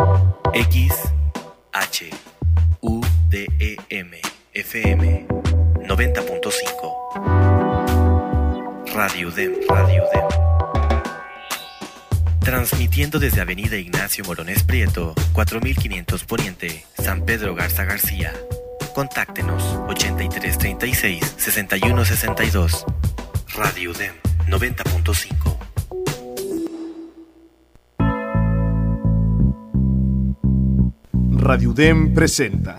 XHUDEM FM 90.5 Radio UDEM. Transmitiendo desde Avenida Ignacio Morones Prieto, 4500 Poniente, San Pedro Garza García. Contáctenos 8336-6162. Radio UDEM 90.5. Radio UDEM presenta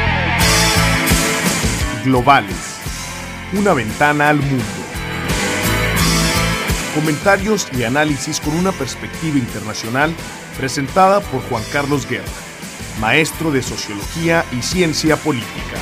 Globales, una ventana al mundo. Comentarios y análisis con una perspectiva internacional presentada por Juan Carlos Guerra, maestro de Sociología y Ciencia Política.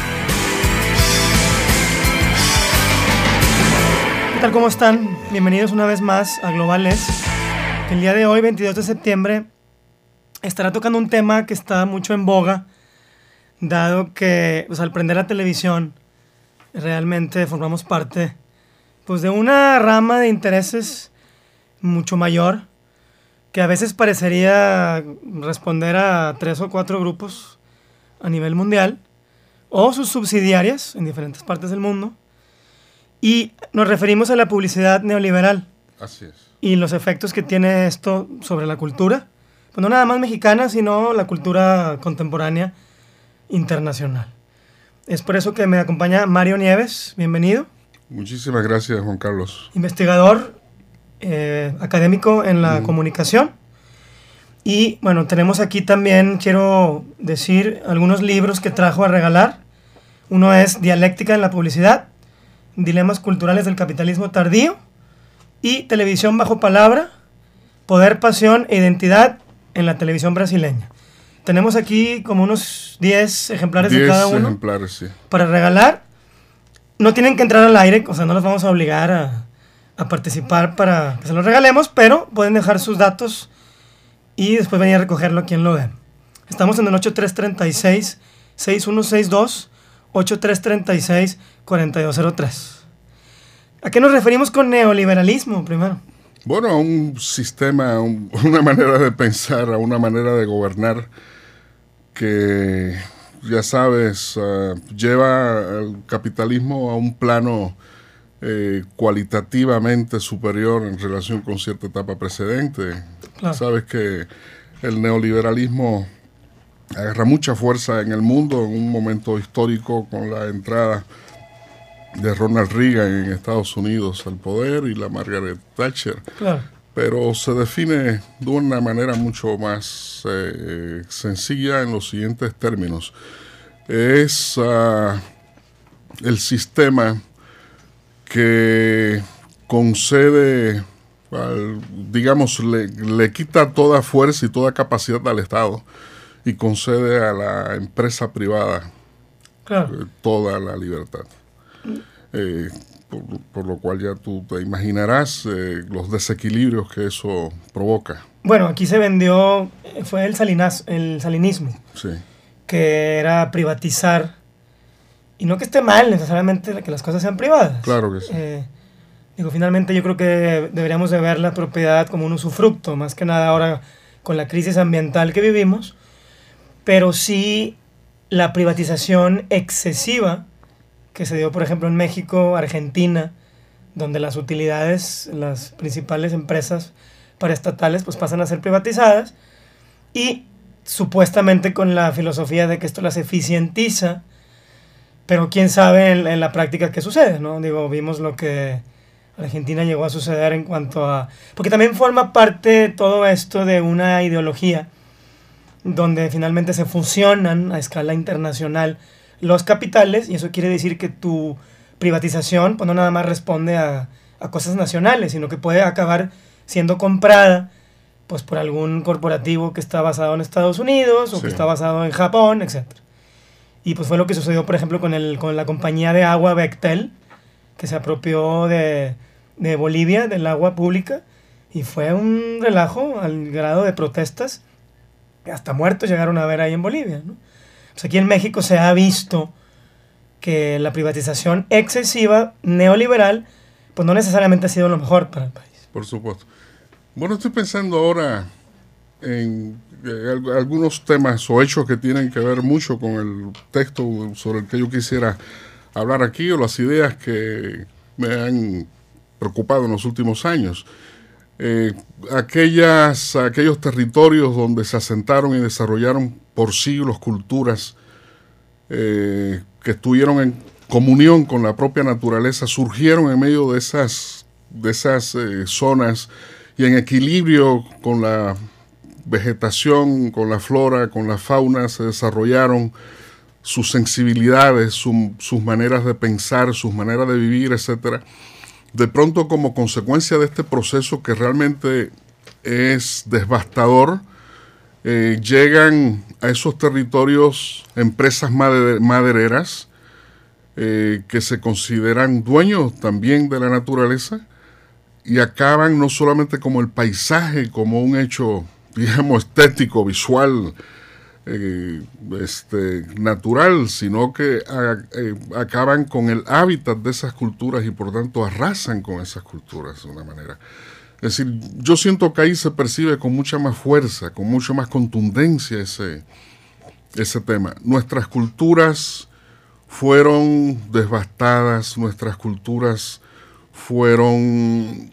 ¿Qué tal? ¿Cómo están? Bienvenidos una vez más a Globales. El día de hoy, 22 de septiembre, estará tocando un tema que está mucho en boga, dado que al prender la televisión realmente formamos parte de una rama de intereses mucho mayor, que a veces parecería responder a 3 o 4 grupos a nivel mundial, o sus subsidiarias en diferentes partes del mundo, y nos referimos a la publicidad neoliberal. Así es. Y los efectos que tiene esto sobre la cultura, pues no nada más mexicana, sino la cultura contemporánea internacional. Es por eso que me acompaña Mario Nieves, bienvenido. Muchísimas gracias, Juan Carlos. Investigador, académico en la comunicación. Y bueno, tenemos aquí también, quiero decir, algunos libros que trajo a regalar. Uno es Dialéctica en la publicidad, Dilemas culturales del capitalismo tardío, y Televisión bajo palabra, Poder, pasión e identidad en la televisión brasileña. Tenemos aquí como unos 10 ejemplares de cada uno. 10 ejemplares, sí. Para regalar. No tienen que entrar al aire, o sea, no los vamos a obligar a participar para que se los regalemos, pero pueden dejar sus datos y después venir a recogerlo aquí en lo de. Estamos en el 8336-6162, 8336-4203. ¿A qué nos referimos con neoliberalismo, primero? Bueno, a un sistema, una manera de pensar, a una manera de gobernar que, ya sabes, lleva al capitalismo a un plano cualitativamente superior en relación con cierta etapa precedente. Claro. Sabes que el neoliberalismo agarra mucha fuerza en el mundo en un momento histórico con la entrada de Ronald Reagan en Estados Unidos al poder y la Margaret Thatcher. Claro. Pero se define de una manera mucho más sencilla en los siguientes términos. Es el sistema que concede, digamos, le quita toda fuerza y toda capacidad al Estado y concede a la empresa privada, claro, toda la libertad. Por lo cual ya tú te imaginarás los desequilibrios que eso provoca. Bueno, aquí se vendió, fue el salinismo, sí, que era privatizar, y no que esté mal necesariamente que las cosas sean privadas. Claro que sí. Finalmente yo creo que deberíamos de ver la propiedad como un usufructo, más que nada ahora con la crisis ambiental que vivimos, pero sí la privatización excesiva que se dio, por ejemplo, en México, Argentina, donde las utilidades, las principales empresas paraestatales, pues pasan a ser privatizadas, y supuestamente con la filosofía de que esto las eficientiza, pero quién sabe en la práctica qué sucede, ¿no? Vimos lo que Argentina llegó a suceder en cuanto a... Porque también forma parte todo esto de una ideología donde finalmente se fusionan a escala internacional los capitales, y eso quiere decir que tu privatización pues no nada más responde a cosas nacionales, sino que puede acabar siendo comprada pues por algún corporativo que está basado en Estados Unidos o sí, que está basado en Japón, etc. Y pues fue lo que sucedió, por ejemplo, con la compañía de agua Bechtel, que se apropió de Bolivia, del agua pública, y fue un relajo al grado de protestas, hasta muertos llegaron a haber ahí en Bolivia, ¿no? Pues aquí en México se ha visto que la privatización excesiva, neoliberal, pues no necesariamente ha sido lo mejor para el país. Por supuesto. Bueno, estoy pensando ahora en algunos temas o hechos que tienen que ver mucho con el texto sobre el que yo quisiera hablar aquí, o las ideas que me han preocupado en los últimos años. Aquellos territorios donde se asentaron y desarrollaron por siglos culturas que estuvieron en comunión con la propia naturaleza, surgieron en medio de esas zonas y en equilibrio con la vegetación, con la flora, con la fauna, se desarrollaron sus sensibilidades, sus maneras de pensar, sus maneras de vivir, etcétera. De pronto, como consecuencia de este proceso que realmente es devastador, llegan a esos territorios empresas madereras que se consideran dueños también de la naturaleza y acaban no solamente como el paisaje, como un hecho, digamos, estético, visual, natural, sino que acaban con el hábitat de esas culturas y por tanto arrasan con esas culturas de una manera. Es decir, yo siento que ahí se percibe con mucha más fuerza, con mucha más contundencia ese tema. Nuestras culturas fueron devastadas, nuestras culturas fueron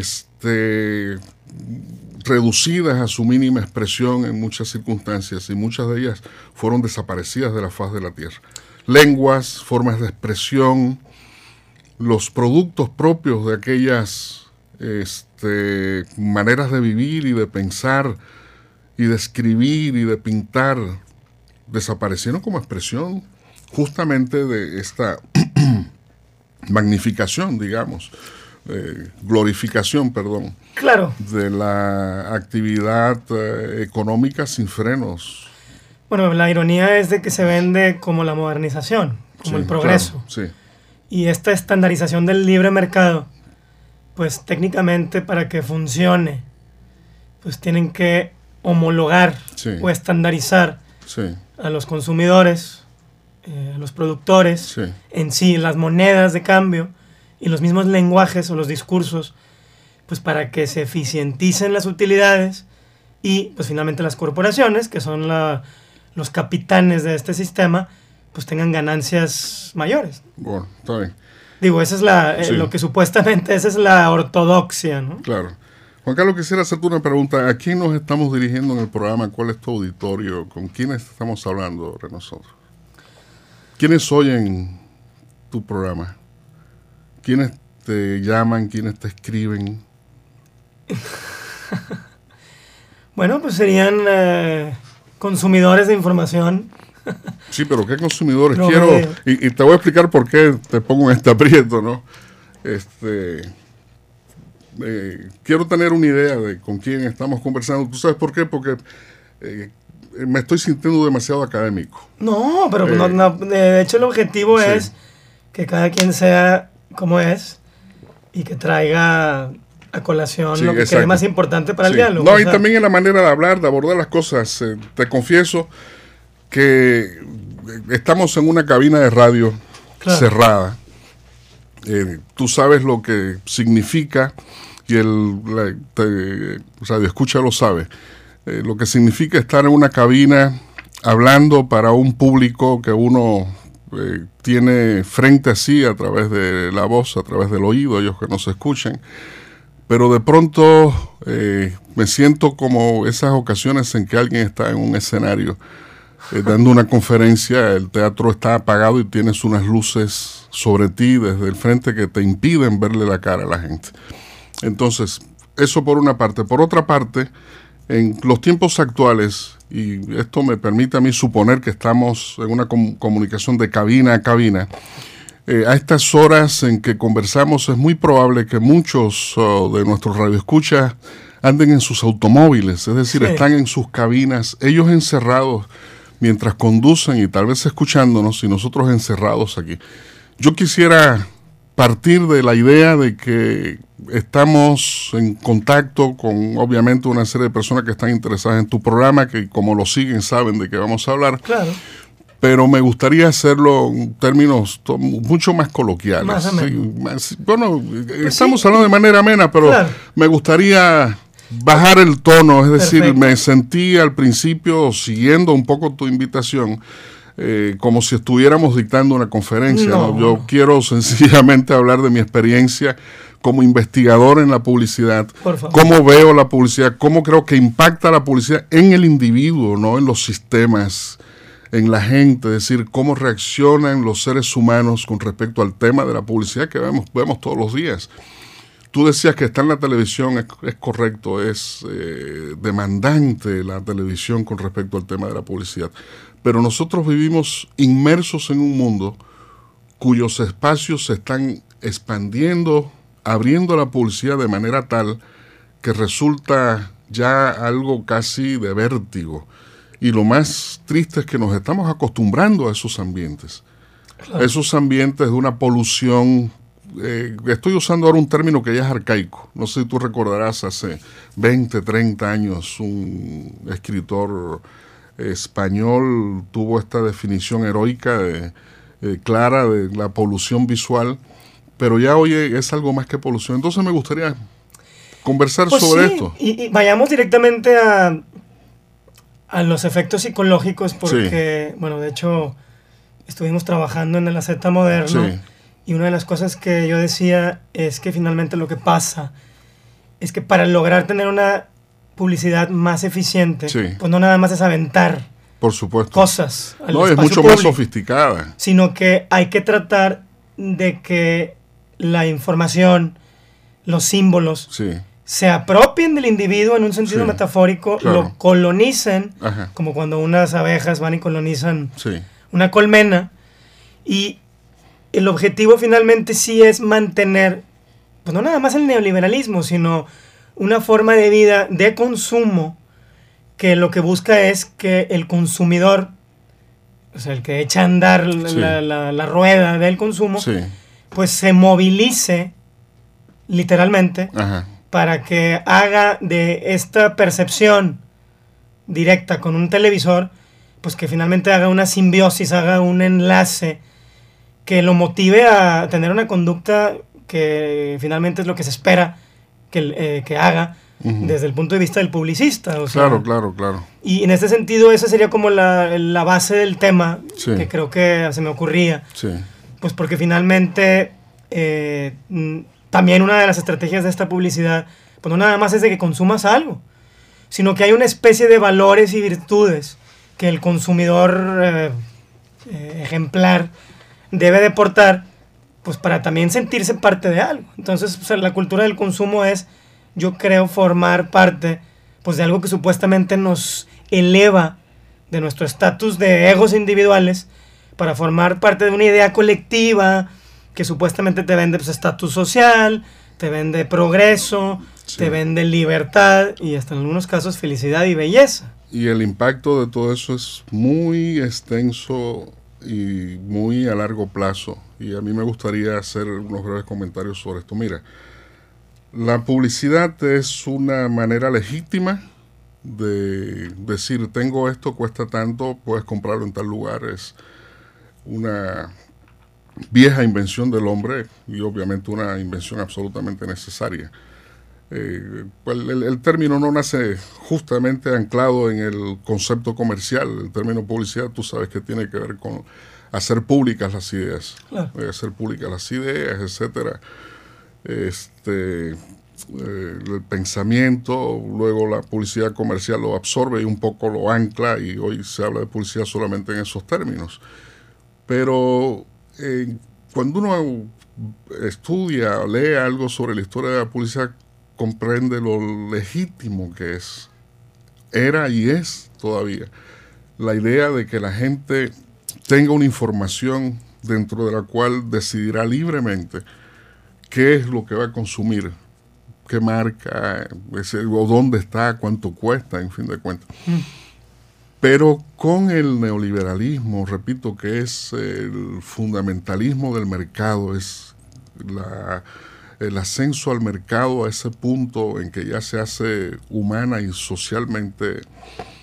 reducidas a su mínima expresión en muchas circunstancias y muchas de ellas fueron desaparecidas de la faz de la tierra. Lenguas, formas de expresión, los productos propios de aquellas maneras de vivir y de pensar y de escribir y de pintar desaparecieron como expresión justamente de esta magnificación, digamos, glorificación, perdón, claro, de la actividad económica sin frenos. Bueno, la ironía es de que se vende como la modernización, como el progreso. Claro, sí. Y esta estandarización del libre mercado, pues técnicamente para que funcione, pues tienen que homologar o estandarizar a los consumidores, a los productores, en sí, las monedas de cambio y los mismos lenguajes o los discursos, pues para que se eficienticen las utilidades y pues finalmente las corporaciones, que son los capitanes de este sistema, pues tengan ganancias mayores. Bueno, está bien. Digo, esa es lo que supuestamente, esa es la ortodoxia, ¿no? Claro. Juan Carlos, quisiera hacerte una pregunta. ¿A quién nos estamos dirigiendo en el programa? ¿Cuál es tu auditorio? ¿Con quiénes estamos hablando de nosotros? ¿Quiénes oyen tu programa? ¿Quiénes te llaman? ¿Quiénes te escriben? Bueno, pues serían consumidores de información. Sí, pero ¿qué consumidores? Y te voy a explicar por qué te pongo en este aprieto, ¿no? Quiero tener una idea de con quién estamos conversando. ¿Tú sabes por qué? Porque me estoy sintiendo demasiado académico. No, pero de hecho el objetivo es que cada quien sea como es y que traiga a colación lo que cree más importante para el diálogo. No, y también en la manera de hablar, de abordar las cosas. Te confieso que estamos en una cabina de radio cerrada. Tú sabes lo que significa, y el radio escucha lo sabe, lo que significa estar en una cabina hablando para un público que uno tiene frente a sí a través de la voz, a través del oído, ellos que nos escuchan. Pero de pronto me siento como esas ocasiones en que alguien está en un escenario dando una conferencia, el teatro está apagado y tienes unas luces sobre ti desde el frente que te impiden verle la cara a la gente. Entonces, eso por una parte. Por otra parte, en los tiempos actuales, y esto me permite a mí suponer que estamos en una comunicación de cabina a cabina, a estas horas en que conversamos es muy probable que muchos de nuestros radioescuchas anden en sus automóviles, es decir, están en sus cabinas, ellos encerrados mientras conducen y tal vez escuchándonos y nosotros encerrados aquí. Yo quisiera partir de la idea de que estamos en contacto con obviamente una serie de personas que están interesadas en tu programa, que como lo siguen saben de qué vamos a hablar. Claro. Pero me gustaría hacerlo en términos mucho más coloquiales. Más ameno. Estamos hablando de manera amena, pero me gustaría bajar el tono, es decir, Perfecto. me sentí al principio, siguiendo un poco tu invitación, como si estuviéramos dictando una conferencia. No. ¿no? Yo quiero sencillamente hablar de mi experiencia como investigador en la publicidad, Por favor. cómo veo la publicidad, cómo creo que impacta la publicidad en el individuo, no en los sistemas, en la gente, es decir, cómo reaccionan los seres humanos con respecto al tema de la publicidad que vemos todos los días. Tú decías que está en la televisión, es correcto, es demandante la televisión con respecto al tema de la publicidad, pero nosotros vivimos inmersos en un mundo cuyos espacios se están expandiendo, abriendo la publicidad de manera tal que resulta ya algo casi de vértigo. Y lo más triste es que nos estamos acostumbrando a esos ambientes. Claro. Esos ambientes de una polución. Estoy usando ahora un término que ya es arcaico. No sé si tú recordarás, hace 20, 30 años, un escritor español tuvo esta definición heroica, clara, de la polución visual. Pero ya hoy es algo más que polución. Entonces me gustaría conversar sobre esto. Y vayamos directamente a los efectos psicológicos, porque, bueno, de hecho, estuvimos trabajando en el AZ moderno, y una de las cosas que yo decía es que finalmente lo que pasa es que para lograr tener una publicidad más eficiente, pues no nada más es aventar, por supuesto, cosas al no, es mucho público, más sofisticada, sino que hay que tratar de que la información, los símbolos, se apropien del individuo en un sentido metafórico, claro, lo colonicen, como cuando unas abejas van y colonizan una colmena, y el objetivo finalmente sí es mantener, pues no nada más el neoliberalismo, sino una forma de vida de consumo que lo que busca es que el consumidor, o sea, el que echa a andar la rueda del consumo, pues se movilice literalmente para que haga de esta percepción directa con un televisor, pues que finalmente haga una simbiosis, haga un enlace que lo motive a tener una conducta que finalmente es lo que se espera que haga desde el punto de vista del publicista. O sea, claro. Y en este sentido esa sería como la base del tema que creo que se me ocurría. Pues porque finalmente también una de las estrategias de esta publicidad, pues no nada más es de que consumas algo, sino que hay una especie de valores y virtudes que el consumidor ejemplar debe de portar, pues para también sentirse parte de algo. Entonces, o sea, la cultura del consumo es, yo creo, formar parte pues de algo que supuestamente nos eleva de nuestro estatus de egos individuales para formar parte de una idea colectiva que supuestamente te vende estatus social, te vende progreso, te vende libertad y hasta en algunos casos felicidad y belleza. Y el impacto de todo eso es muy extenso y muy a largo plazo. Y a mí me gustaría hacer unos breves comentarios sobre esto. Mira, la publicidad es una manera legítima de decir, tengo esto, cuesta tanto, puedes comprarlo en tal lugar. Es una vieja invención del hombre y obviamente una invención absolutamente necesaria. El término no nace justamente anclado en el concepto comercial. El término publicidad, tú sabes que tiene que ver con hacer públicas las ideas, hacer públicas las ideas, etcétera. El pensamiento, luego la publicidad comercial lo absorbe y un poco lo ancla, y hoy se habla de publicidad solamente en esos términos. Pero cuando uno estudia o lee algo sobre la historia de la publicidad, comprende lo legítimo que es, era y es todavía, la idea de que la gente tenga una información dentro de la cual decidirá libremente qué es lo que va a consumir, qué marca, o dónde está, cuánto cuesta, en fin de cuentas. Pero con el neoliberalismo, repito, que es el fundamentalismo del mercado, es el ascenso al mercado a ese punto en que ya se hace humana y socialmente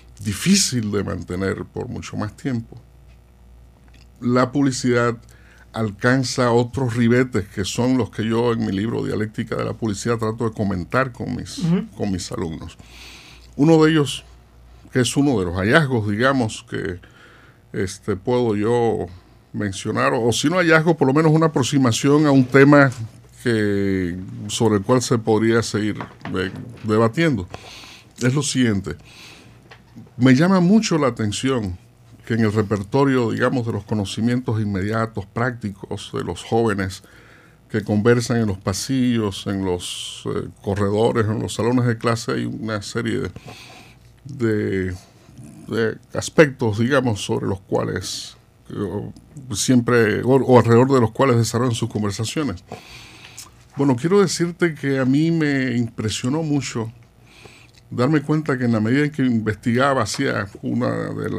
difícil de mantener por mucho más tiempo. La publicidad alcanza otros ribetes que son los que yo en mi libro Dialéctica de la Publicidad trato de comentar con mis alumnos. Uno de ellos, que es uno de los hallazgos, digamos, que puedo yo mencionar, o si no hallazgo, por lo menos una aproximación a un tema sobre el cual se podría seguir debatiendo, es lo siguiente. Me llama mucho la atención que en el repertorio, digamos, de los conocimientos inmediatos, prácticos de los jóvenes que conversan en los pasillos, en los corredores, en los salones de clase, hay una serie de aspectos, digamos, sobre los cuales siempre, o alrededor de los cuales desarrollan sus conversaciones. Bueno, quiero decirte que a mí me impresionó mucho darme cuenta que en la medida en que investigaba, hacía uno de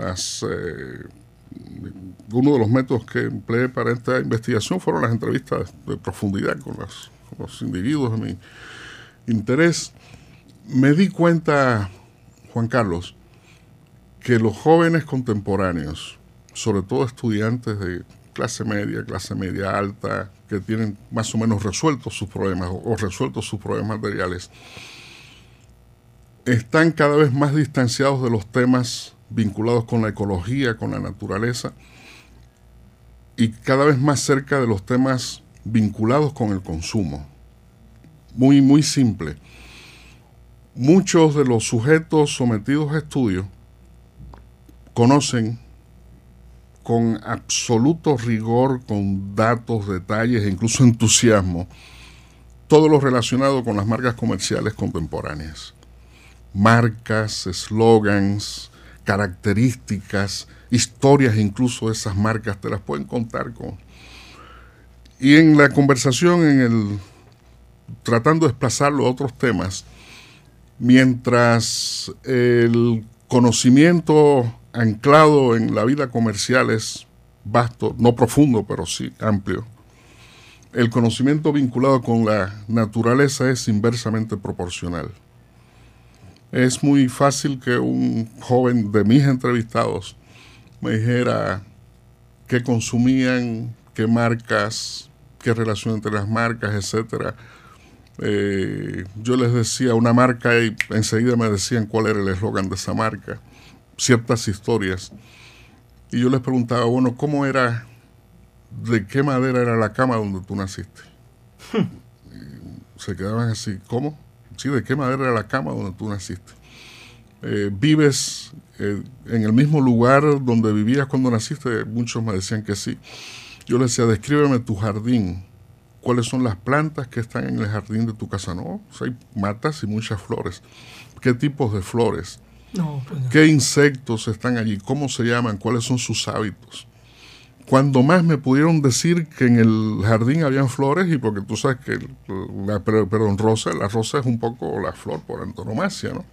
los métodos que empleé para esta investigación fueron las entrevistas de profundidad con los individuos de mi interés. Me di cuenta, Juan Carlos, que los jóvenes contemporáneos, sobre todo estudiantes de clase media alta, que tienen más o menos resueltos sus problemas o resueltos sus problemas materiales, están cada vez más distanciados de los temas vinculados con la ecología, con la naturaleza, y cada vez más cerca de los temas vinculados con el consumo. Muy, muy simple. Muchos de los sujetos sometidos a estudio conocen con absoluto rigor, con datos, detalles e incluso entusiasmo, todo lo relacionado con las marcas comerciales contemporáneas. Marcas, eslogans, características, historias incluso de esas marcas, te las pueden contar con. Y en la conversación, tratando de desplazarlo a otros temas, mientras el conocimiento anclado en la vida comercial es vasto, no profundo, pero sí amplio, el conocimiento vinculado con la naturaleza es inversamente proporcional. Es muy fácil que un joven de mis entrevistados me dijera qué consumían, qué marcas, qué relación entre las marcas, etcétera. Yo les decía una marca y enseguida me decían cuál era el eslogan de esa marca, ciertas historias. Y yo les preguntaba, bueno, ¿cómo era, de qué madera era la cama donde tú naciste? Se quedaban así, ¿cómo? Sí, ¿de qué madera era la cama donde tú naciste? ¿Vives en el mismo lugar donde vivías cuando naciste? Muchos me decían que sí. Yo les decía, descríbeme tu jardín. ¿Cuáles son las plantas que están en el jardín de tu casa? No, o sea, hay matas y muchas flores. ¿Qué tipos de flores? No, pues no. ¿Qué insectos están allí? ¿Cómo se llaman? ¿Cuáles son sus hábitos? Cuando más me pudieron decir que en el jardín habían flores, y porque tú sabes que la rosa es un poco la flor por antonomasia, ¿no?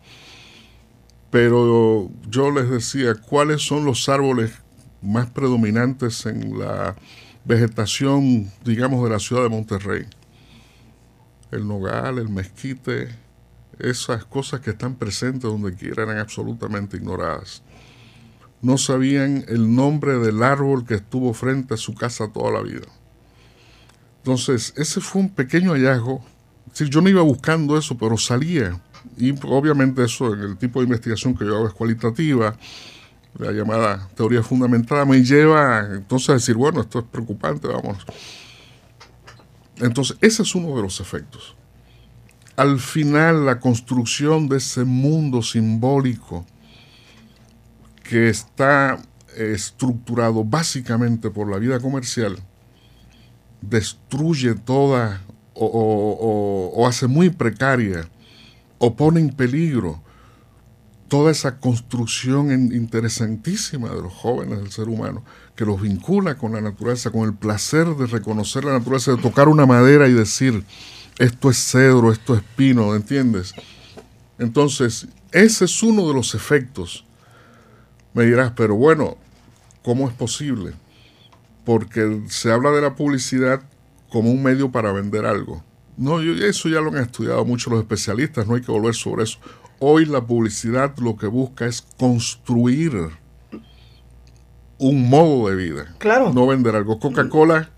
Pero yo les decía, ¿cuáles son los árboles más predominantes en la vegetación, digamos, de la ciudad de Monterrey? El nogal, el mezquite, esas cosas que están presentes donde quiera eran absolutamente ignoradas. No sabían el nombre del árbol que estuvo frente a su casa toda la vida. Entonces, ese fue un pequeño hallazgo. Es decir, yo no iba buscando eso, pero salía. Y obviamente eso, en el tipo de investigación que yo hago es cualitativa, la llamada teoría fundamentada, me lleva entonces a decir, bueno, esto es preocupante, vámonos. Entonces, ese es uno de los efectos. Al final, la construcción de ese mundo simbólico que está estructurado básicamente por la vida comercial, destruye toda o hace muy precaria o pone en peligro toda esa construcción interesantísima de los jóvenes, del ser humano, que los vincula con la naturaleza, con el placer de reconocer la naturaleza, de tocar una madera y decir, esto es cedro, esto es pino, ¿entiendes? Entonces, ese es uno de los efectos. Me dirás, pero bueno, ¿cómo es posible? Porque se habla de la publicidad como un medio para vender algo. No, eso ya lo han estudiado muchos los especialistas, no hay que volver sobre eso. Hoy la publicidad lo que busca es construir un modo de vida. Claro. No vender algo. Coca-Cola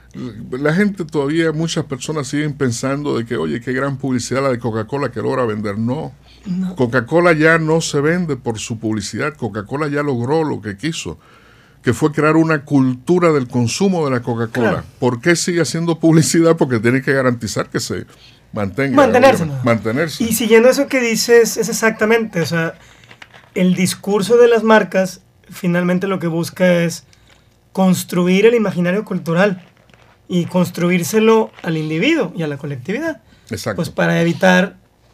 La gente todavía, muchas personas siguen pensando de que, oye, qué gran publicidad la de Coca-Cola que logra vender. No. Coca-Cola ya no se vende por su publicidad. Coca-Cola ya logró lo que quiso, que fue crear una cultura del consumo de la Coca-Cola. Claro. ¿Por qué sigue haciendo publicidad? Porque tiene que garantizar que se mantenga. Mantenerse. Y siguiendo eso que dices, es exactamente, o sea, el discurso de las marcas finalmente lo que busca es construir el imaginario cultural y construírselo al individuo y a la colectividad. Exacto. Pues para evitar,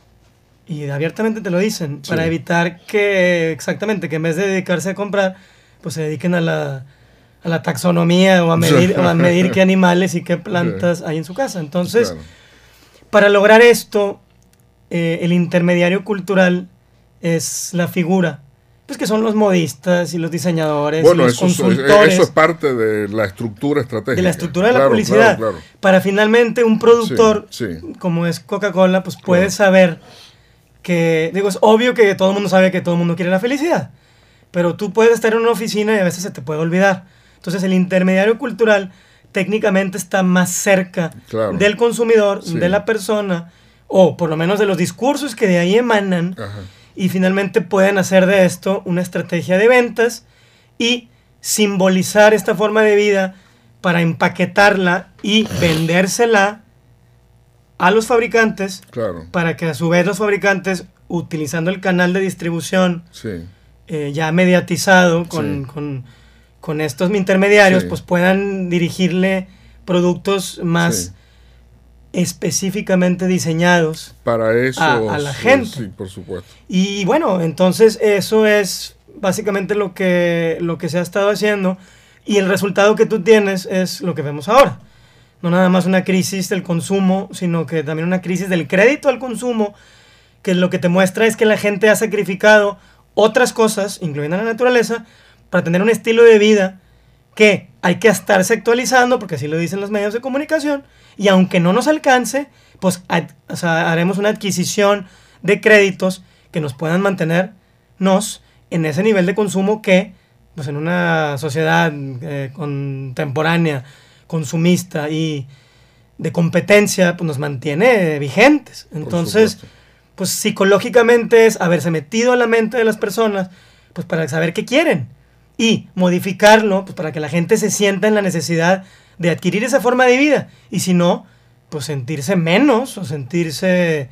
y abiertamente te lo dicen, sí, para evitar que, exactamente, que en vez de dedicarse a comprar, pues se dediquen a la taxonomía o a medir qué animales y qué plantas hay en su casa. Entonces, claro, para lograr esto, el intermediario cultural es la figura, pues que son los modistas y los diseñadores, y los consultores. Eso es parte de la estructura estratégica. De la estructura de la publicidad. Claro. Para finalmente un productor, como es Coca-Cola, pues puede saber que, digo, es obvio que todo el mundo sabe que todo el mundo quiere la felicidad, pero tú puedes estar en una oficina y a veces se te puede olvidar. Entonces el intermediario cultural técnicamente está más cerca del consumidor, de la persona, o por lo menos de los discursos que de ahí emanan. Ajá. Y finalmente pueden hacer de esto una estrategia de ventas y simbolizar esta forma de vida para empaquetarla y vendérsela a los fabricantes, para que a su vez los fabricantes, utilizando el canal de distribución ya mediatizado con estos intermediarios, pues puedan dirigirle productos más específicamente diseñados para eso a la gente. Sí, por supuesto. Y bueno, entonces eso es básicamente lo que se ha estado haciendo, y el resultado que tú tienes es lo que vemos ahora. No nada más una crisis del consumo, sino que también una crisis del crédito al consumo, que lo que te muestra es que la gente ha sacrificado otras cosas, incluyendo la naturaleza, para tener un estilo de vida que hay que estarse actualizando, porque así lo dicen los medios de comunicación, y aunque no nos alcance, pues haremos una adquisición de créditos que nos puedan mantenernos en ese nivel de consumo que, pues en una sociedad contemporánea, consumista y de competencia, pues nos mantiene vigentes. Entonces, pues psicológicamente es haberse metido a la mente de las personas, pues para saber qué quieren y modificarlo, pues para que la gente se sienta en la necesidad de adquirir esa forma de vida, y si no, pues sentirse menos o sentirse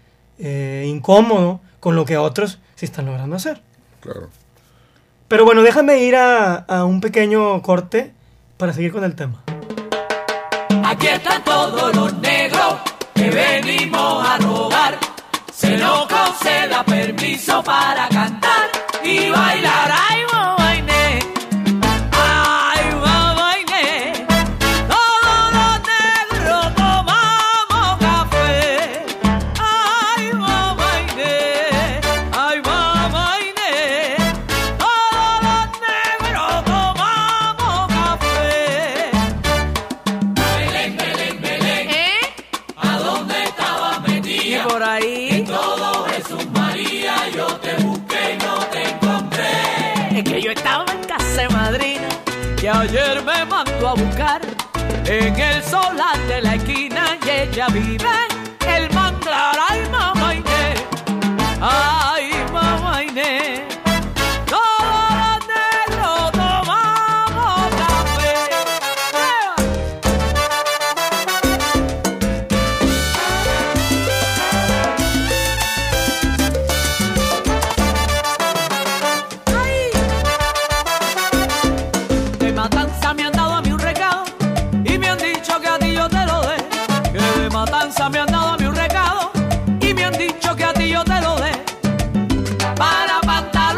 incómodo con lo que otros sí están logrando hacer. Claro. Pero bueno, déjame ir a un pequeño corte para seguir con el tema. Aquí están todos los negros que venimos a robar. Se nos conceda permiso para cantar y bailar. ¡Ay, mamaine! ¡Ay, mamaine! Todos los negros tomamos café. ¡Ay, mamaine! ¡Ay, mamaine! Todos los negros tomamos café. Belén, Belén, Belén. ¿A dónde estabas metida? Y por ahí. Todo Jesús María, yo te busqué y no te encontré. Es que yo estaba en casa de madrina, que ayer me mandó a buscar en el solar de la esquina, y ella vive en el manglar. Ay, mamá Inés, ay, mamá Inés. Todos los negros tomamos café. De Matanza me han dado a mí un recado y me han dicho que a ti yo te lo dé. Que de Matanza me han dado a mí un recado y me han dicho que a ti yo te lo dé. Para pantalón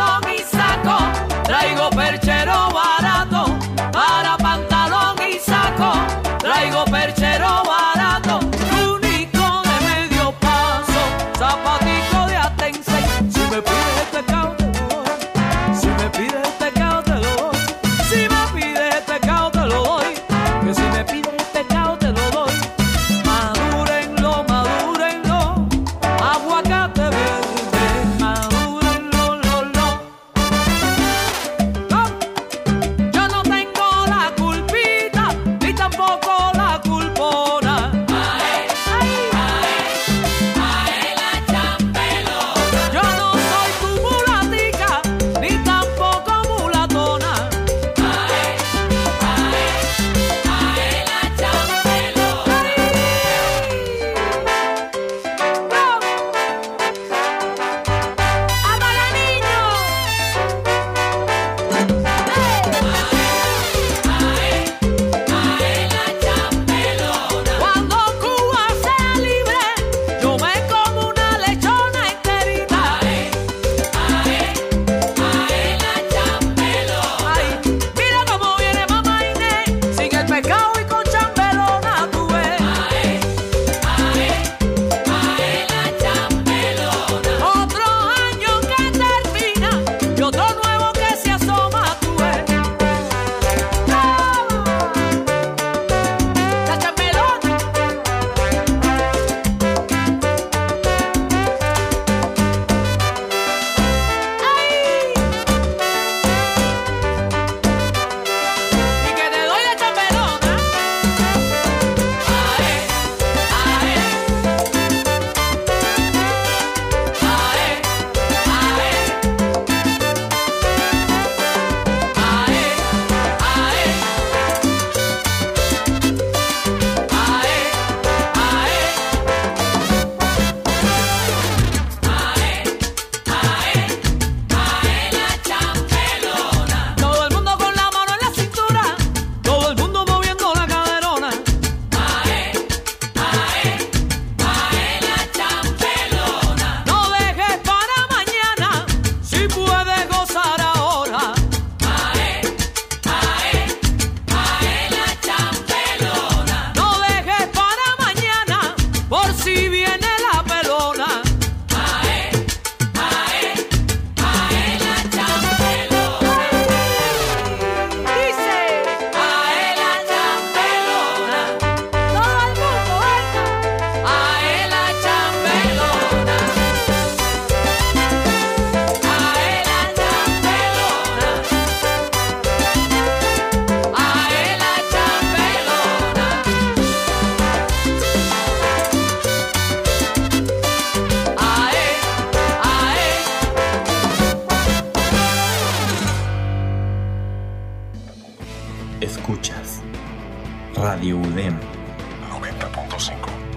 Radio UDEM 90.5.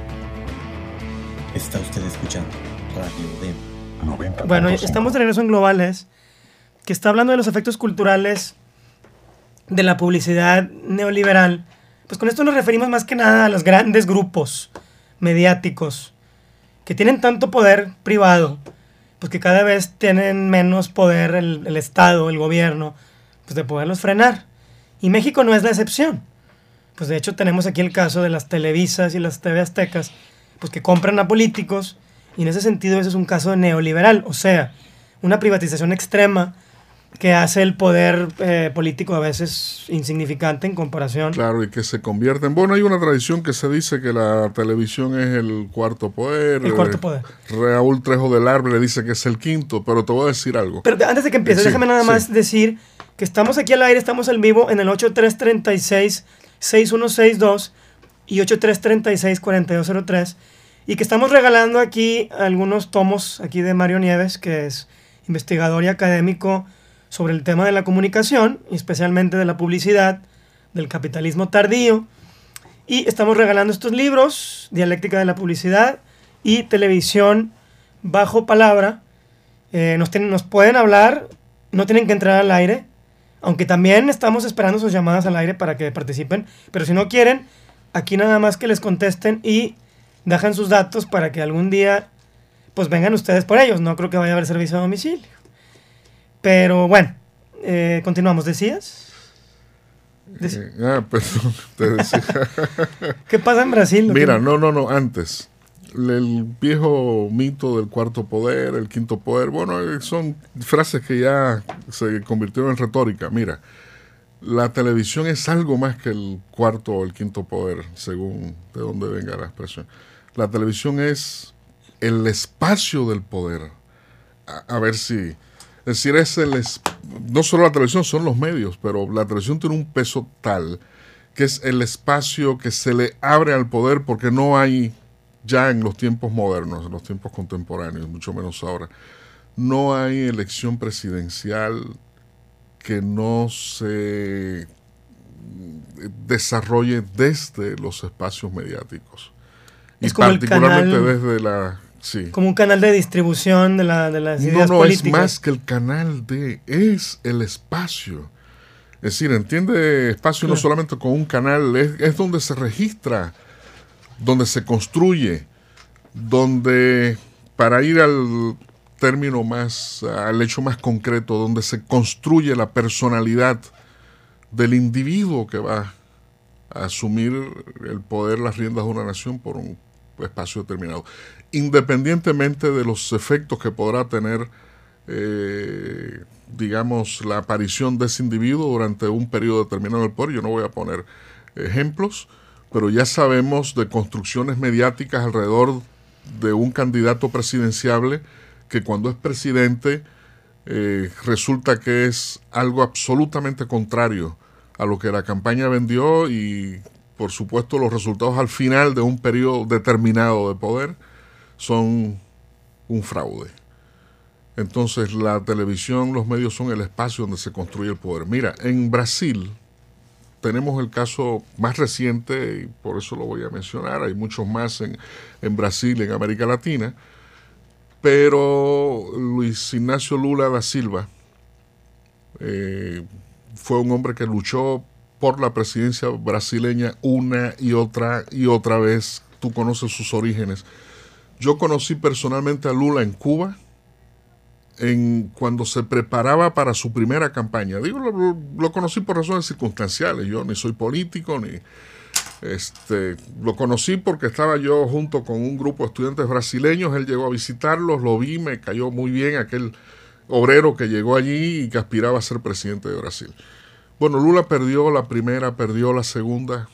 Está usted escuchando Radio UDEM 90.5. Bueno, estamos de regreso en Globales, que está hablando de los efectos culturales de la publicidad neoliberal. Pues con esto nos referimos más que nada a los grandes grupos mediáticos que tienen tanto poder privado, pues que cada vez tienen menos poder el Estado, el gobierno, pues de poderlos frenar. Y México no es la excepción. Pues de hecho tenemos aquí el caso de las Televisas y las TV Aztecas, pues que compran a políticos, y en ese sentido ese es un caso neoliberal, o sea, una privatización extrema que hace el poder político a veces insignificante en comparación. Claro, y que se convierte en... Bueno, hay una tradición que se dice que la televisión es el cuarto poder. El cuarto poder. Raúl Trejo del Arbre le dice que es el quinto, pero te voy a decir algo. Pero antes de que empieces, déjame nada más decir que estamos aquí al aire, estamos en vivo en el 8336-6162 y 8336-4203, y que estamos regalando aquí algunos tomos aquí de Mario Nieves, que es investigador y académico sobre el tema de la comunicación, y especialmente de la publicidad, del capitalismo tardío. Y estamos regalando estos libros, Dialéctica de la Publicidad y Televisión bajo palabra. Nos pueden hablar, no tienen que entrar al aire, aunque también estamos esperando sus llamadas al aire para que participen, pero si no quieren, aquí nada más que les contesten y dejan sus datos para que algún día pues vengan ustedes por ellos. No creo que vaya a haber servicio a domicilio. Pero bueno, continuamos. ¿Decías? Perdón, te decía. ¿Qué pasa en Brasil? Mira, no, antes. El viejo mito del cuarto poder, el quinto poder, bueno, son frases que ya se convirtieron en retórica. Mira, la televisión es algo más que el cuarto o el quinto poder, según de dónde venga la expresión. La televisión es el espacio del poder. A ver si... Es decir, no solo la televisión, son los medios, pero la televisión tiene un peso tal que es el espacio que se le abre al poder, porque no hay, ya en los tiempos modernos, en los tiempos contemporáneos, mucho menos ahora, no hay elección presidencial que no se desarrolle desde los espacios mediáticos. Es y como particularmente desde la... Sí. Como un canal de distribución de las ideas políticas. Es más que el canal es el espacio. Es decir, entiende espacio no solamente con un canal, es donde se registra, donde se construye, donde, para ir al término más, al hecho más concreto, donde se construye la personalidad del individuo que va a asumir el poder, las riendas de una nación por un espacio determinado, independientemente de los efectos que podrá tener, digamos, la aparición de ese individuo durante un periodo determinado del poder. Yo no voy a poner ejemplos, pero ya sabemos de construcciones mediáticas alrededor de un candidato presidenciable que cuando es presidente resulta que es algo absolutamente contrario a lo que la campaña vendió, y por supuesto los resultados al final de un periodo determinado de poder son un fraude. Entonces la televisión, los medios son el espacio donde se construye el poder. Mira, en Brasil tenemos el caso más reciente, y por eso lo voy a mencionar, hay muchos más en Brasil, en América Latina, pero Luis Ignacio Lula da Silva fue un hombre que luchó por la presidencia brasileña una y otra vez. Tú conoces sus orígenes. Yo conocí personalmente a Lula en Cuba, cuando se preparaba para su primera campaña. Digo, lo conocí por razones circunstanciales. Yo ni soy político, lo conocí porque estaba yo junto con un grupo de estudiantes brasileños. Él llegó a visitarlos, lo vi, me cayó muy bien aquel obrero que llegó allí y que aspiraba a ser presidente de Brasil. Bueno, Lula perdió la primera, perdió la segunda,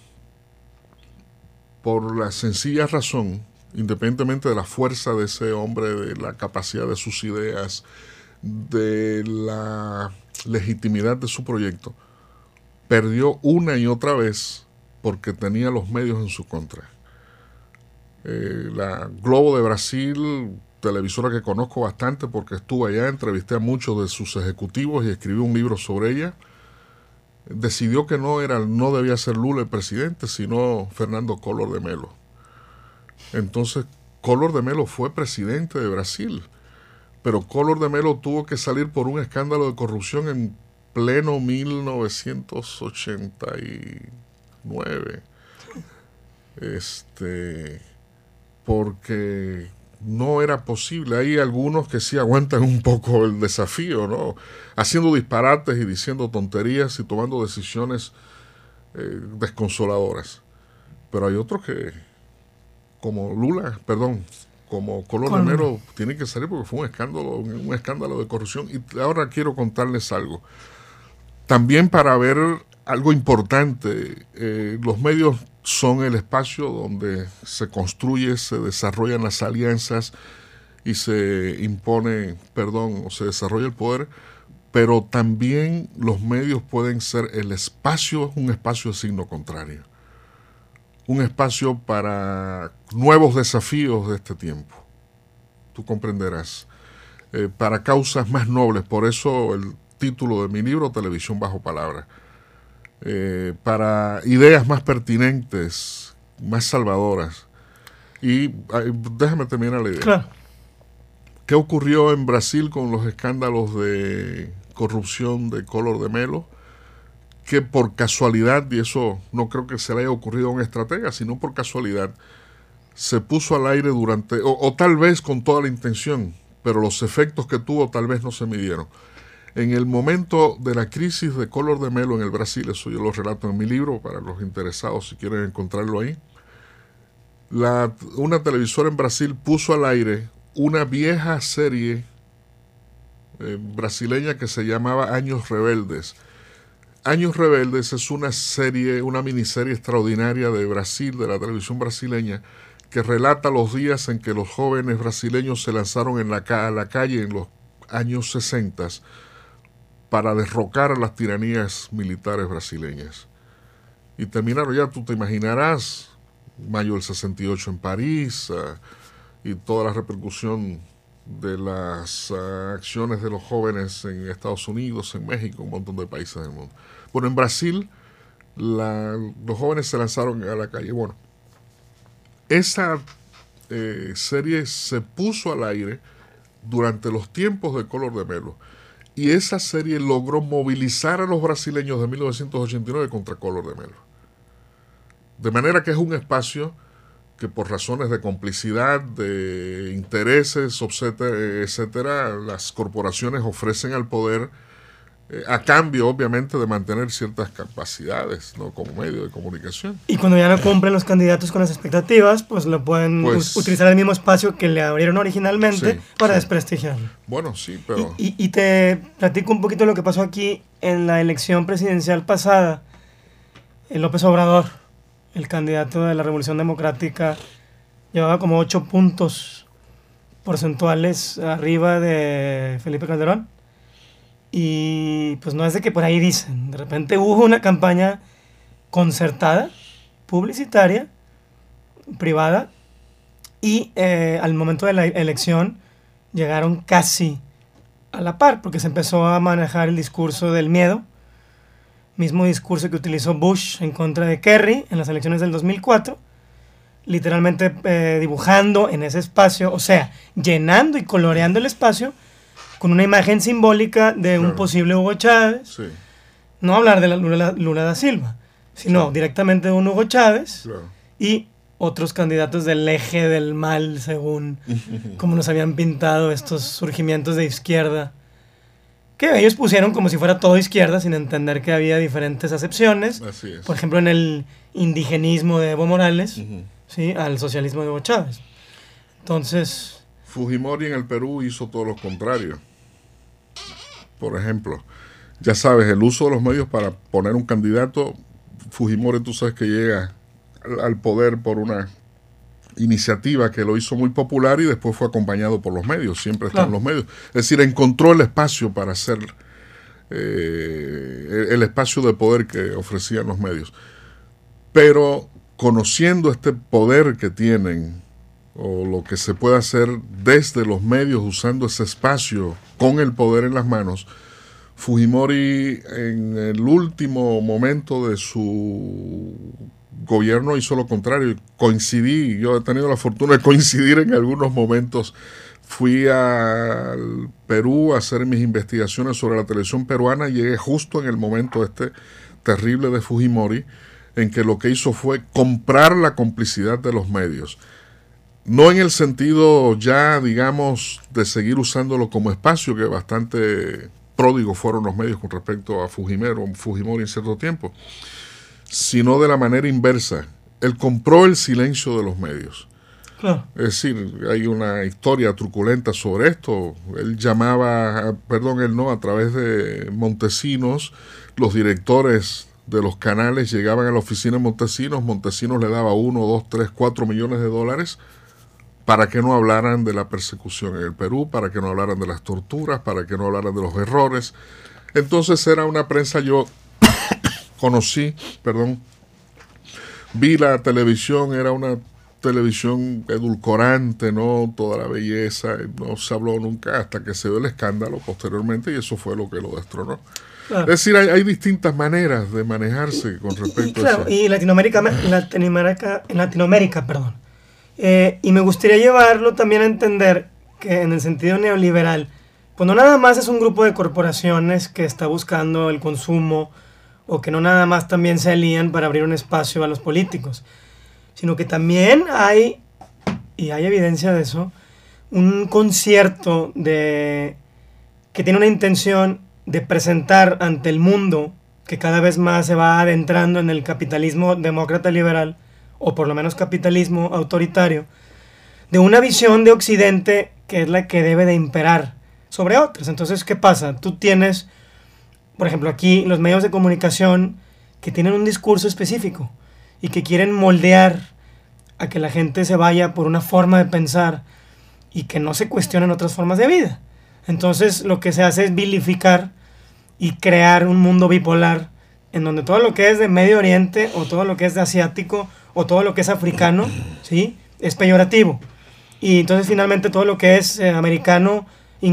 por la sencilla razón, independientemente de la fuerza de ese hombre, de la capacidad de sus ideas, de la legitimidad de su proyecto, perdió una y otra vez porque tenía los medios en su contra. La Globo de Brasil, televisora que conozco bastante porque estuve allá, entrevisté a muchos de sus ejecutivos y escribí un libro sobre ella. decidió que no debía ser Lula el presidente, sino Fernando Collor de Mello. Entonces, Collor de Mello fue presidente de Brasil, pero Collor de Mello tuvo que salir por un escándalo de corrupción en pleno 1989. Porque no era posible. Hay algunos que sí aguantan un poco el desafío, ¿no? Haciendo disparates y diciendo tonterías y tomando decisiones desconsoladoras. Pero hay otros que, como Collor de Mello, tienen que salir porque fue un escándalo de corrupción. Y ahora quiero contarles algo. También para ver algo importante, los medios son el espacio donde se construye, se desarrollan las alianzas y se se desarrolla el poder, pero también los medios pueden ser un espacio de signo contrario, un espacio para nuevos desafíos de este tiempo, tú comprenderás, para causas más nobles. Por eso el título de mi libro, Televisión bajo palabra. Para ideas más pertinentes, más salvadoras. Y déjame terminar la idea. Claro. ¿Qué ocurrió en Brasil con los escándalos de corrupción de Collor de Mello? Que por casualidad, y eso no creo que se le haya ocurrido a un estratega, sino por casualidad, se puso al aire durante, o tal vez con toda la intención, pero los efectos que tuvo tal vez no se midieron. En el momento de la crisis de Collor de Mello en el Brasil, eso yo lo relato en mi libro para los interesados si quieren encontrarlo ahí, una televisora en Brasil puso al aire una vieja serie brasileña que se llamaba Años Rebeldes. Años Rebeldes es una miniserie extraordinaria de Brasil, de la televisión brasileña, que relata los días en que los jóvenes brasileños se lanzaron a la calle en los años 60 para derrocar a las tiranías militares brasileñas. Y terminaron, ya tú te imaginarás, mayo del 68 en París, y toda la repercusión de las acciones de los jóvenes en Estados Unidos, en México, un montón de países del mundo. Bueno, en Brasil, los jóvenes se lanzaron a la calle. Bueno, esa serie se puso al aire durante los tiempos de Collor de Mello. Y esa serie logró movilizar a los brasileños de 1989 contra Collor de Mello. De manera que es un espacio que por razones de complicidad, de intereses, etcétera, las corporaciones ofrecen al poder a cambio, obviamente, de mantener ciertas capacidades, ¿no?, como medio de comunicación. Y cuando ya no cumplen los candidatos con las expectativas, pues lo pueden utilizar el mismo espacio que le abrieron originalmente para desprestigiarlo. Bueno, sí, pero... Y te platico un poquito lo que pasó aquí en la elección presidencial pasada. López Obrador, el candidato de la Revolución Democrática, llevaba como 8 puntos porcentuales arriba de Felipe Calderón. Y pues no es de que por ahí dicen, de repente hubo una campaña concertada, publicitaria, privada, y al momento de la elección llegaron casi a la par, porque se empezó a manejar el discurso del miedo, mismo discurso que utilizó Bush en contra de Kerry en las elecciones del 2004, literalmente dibujando en ese espacio, o sea, llenando y coloreando el espacio con una imagen simbólica de un posible Hugo Chávez. Sí. No hablar de la Lula da Silva, sino directamente de un Hugo Chávez y otros candidatos del eje del mal, según como nos habían pintado estos surgimientos de izquierda, que ellos pusieron como si fuera todo izquierda, sin entender que había diferentes acepciones. Así es. Por ejemplo, en el indigenismo de Evo Morales, ¿sí?, al socialismo de Hugo Chávez. Entonces... Fujimori en el Perú hizo todo lo contrario. Por ejemplo, ya sabes, el uso de los medios para poner un candidato. Fujimori, tú sabes que llega al poder por una iniciativa que lo hizo muy popular y después fue acompañado por los medios, siempre están los medios. Es decir, encontró el espacio para hacer el espacio de poder que ofrecían los medios. Pero conociendo este poder que tienen, o lo que se puede hacer desde los medios usando ese espacio con el poder en las manos, Fujimori en el último momento de su gobierno hizo lo contrario. Yo he tenido la fortuna de coincidir en algunos momentos. Fui al Perú a hacer mis investigaciones sobre la televisión peruana y llegué justo en el momento terrible de Fujimori, en que lo que hizo fue comprar la complicidad de los medios. No en el sentido ya, digamos, de seguir usándolo como espacio, que bastante pródigos fueron los medios con respecto a Fujimori en cierto tiempo, sino de la manera inversa. Él compró el silencio de los medios. Claro. Es decir, hay una historia truculenta sobre esto. Él llamaba, a través de Montesinos, los directores de los canales llegaban a la oficina de Montesinos le daba 1, 2, 3, 4 millones de dólares para que no hablaran de la persecución en el Perú, para que no hablaran de las torturas, para que no hablaran de los errores. Entonces era una prensa, yo vi la televisión, era una televisión edulcorante, no toda la belleza, no se habló nunca hasta que se dio el escándalo posteriormente y eso fue lo que lo destronó. Claro. Es decir, hay distintas maneras de manejarse con respecto a eso. Y en Latinoamérica, y me gustaría llevarlo también a entender que en el sentido neoliberal, pues no nada más es un grupo de corporaciones que está buscando el consumo o que no nada más también se alían para abrir un espacio a los políticos, sino que también hay, y hay evidencia de eso, un concierto que tiene una intención de presentar ante el mundo, que cada vez más se va adentrando en el capitalismo demócrata liberal, o por lo menos capitalismo autoritario, de una visión de Occidente que es la que debe de imperar sobre otras. Entonces, ¿qué pasa? Tú tienes, por ejemplo, aquí los medios de comunicación que tienen un discurso específico y que quieren moldear a que la gente se vaya por una forma de pensar y que no se cuestionen otras formas de vida. Entonces, lo que se hace es vilificar y crear un mundo bipolar en donde todo lo que es de Medio Oriente o todo lo que es de asiático o todo lo que es africano, ¿sí?, es peyorativo. Y entonces finalmente todo lo que es americano,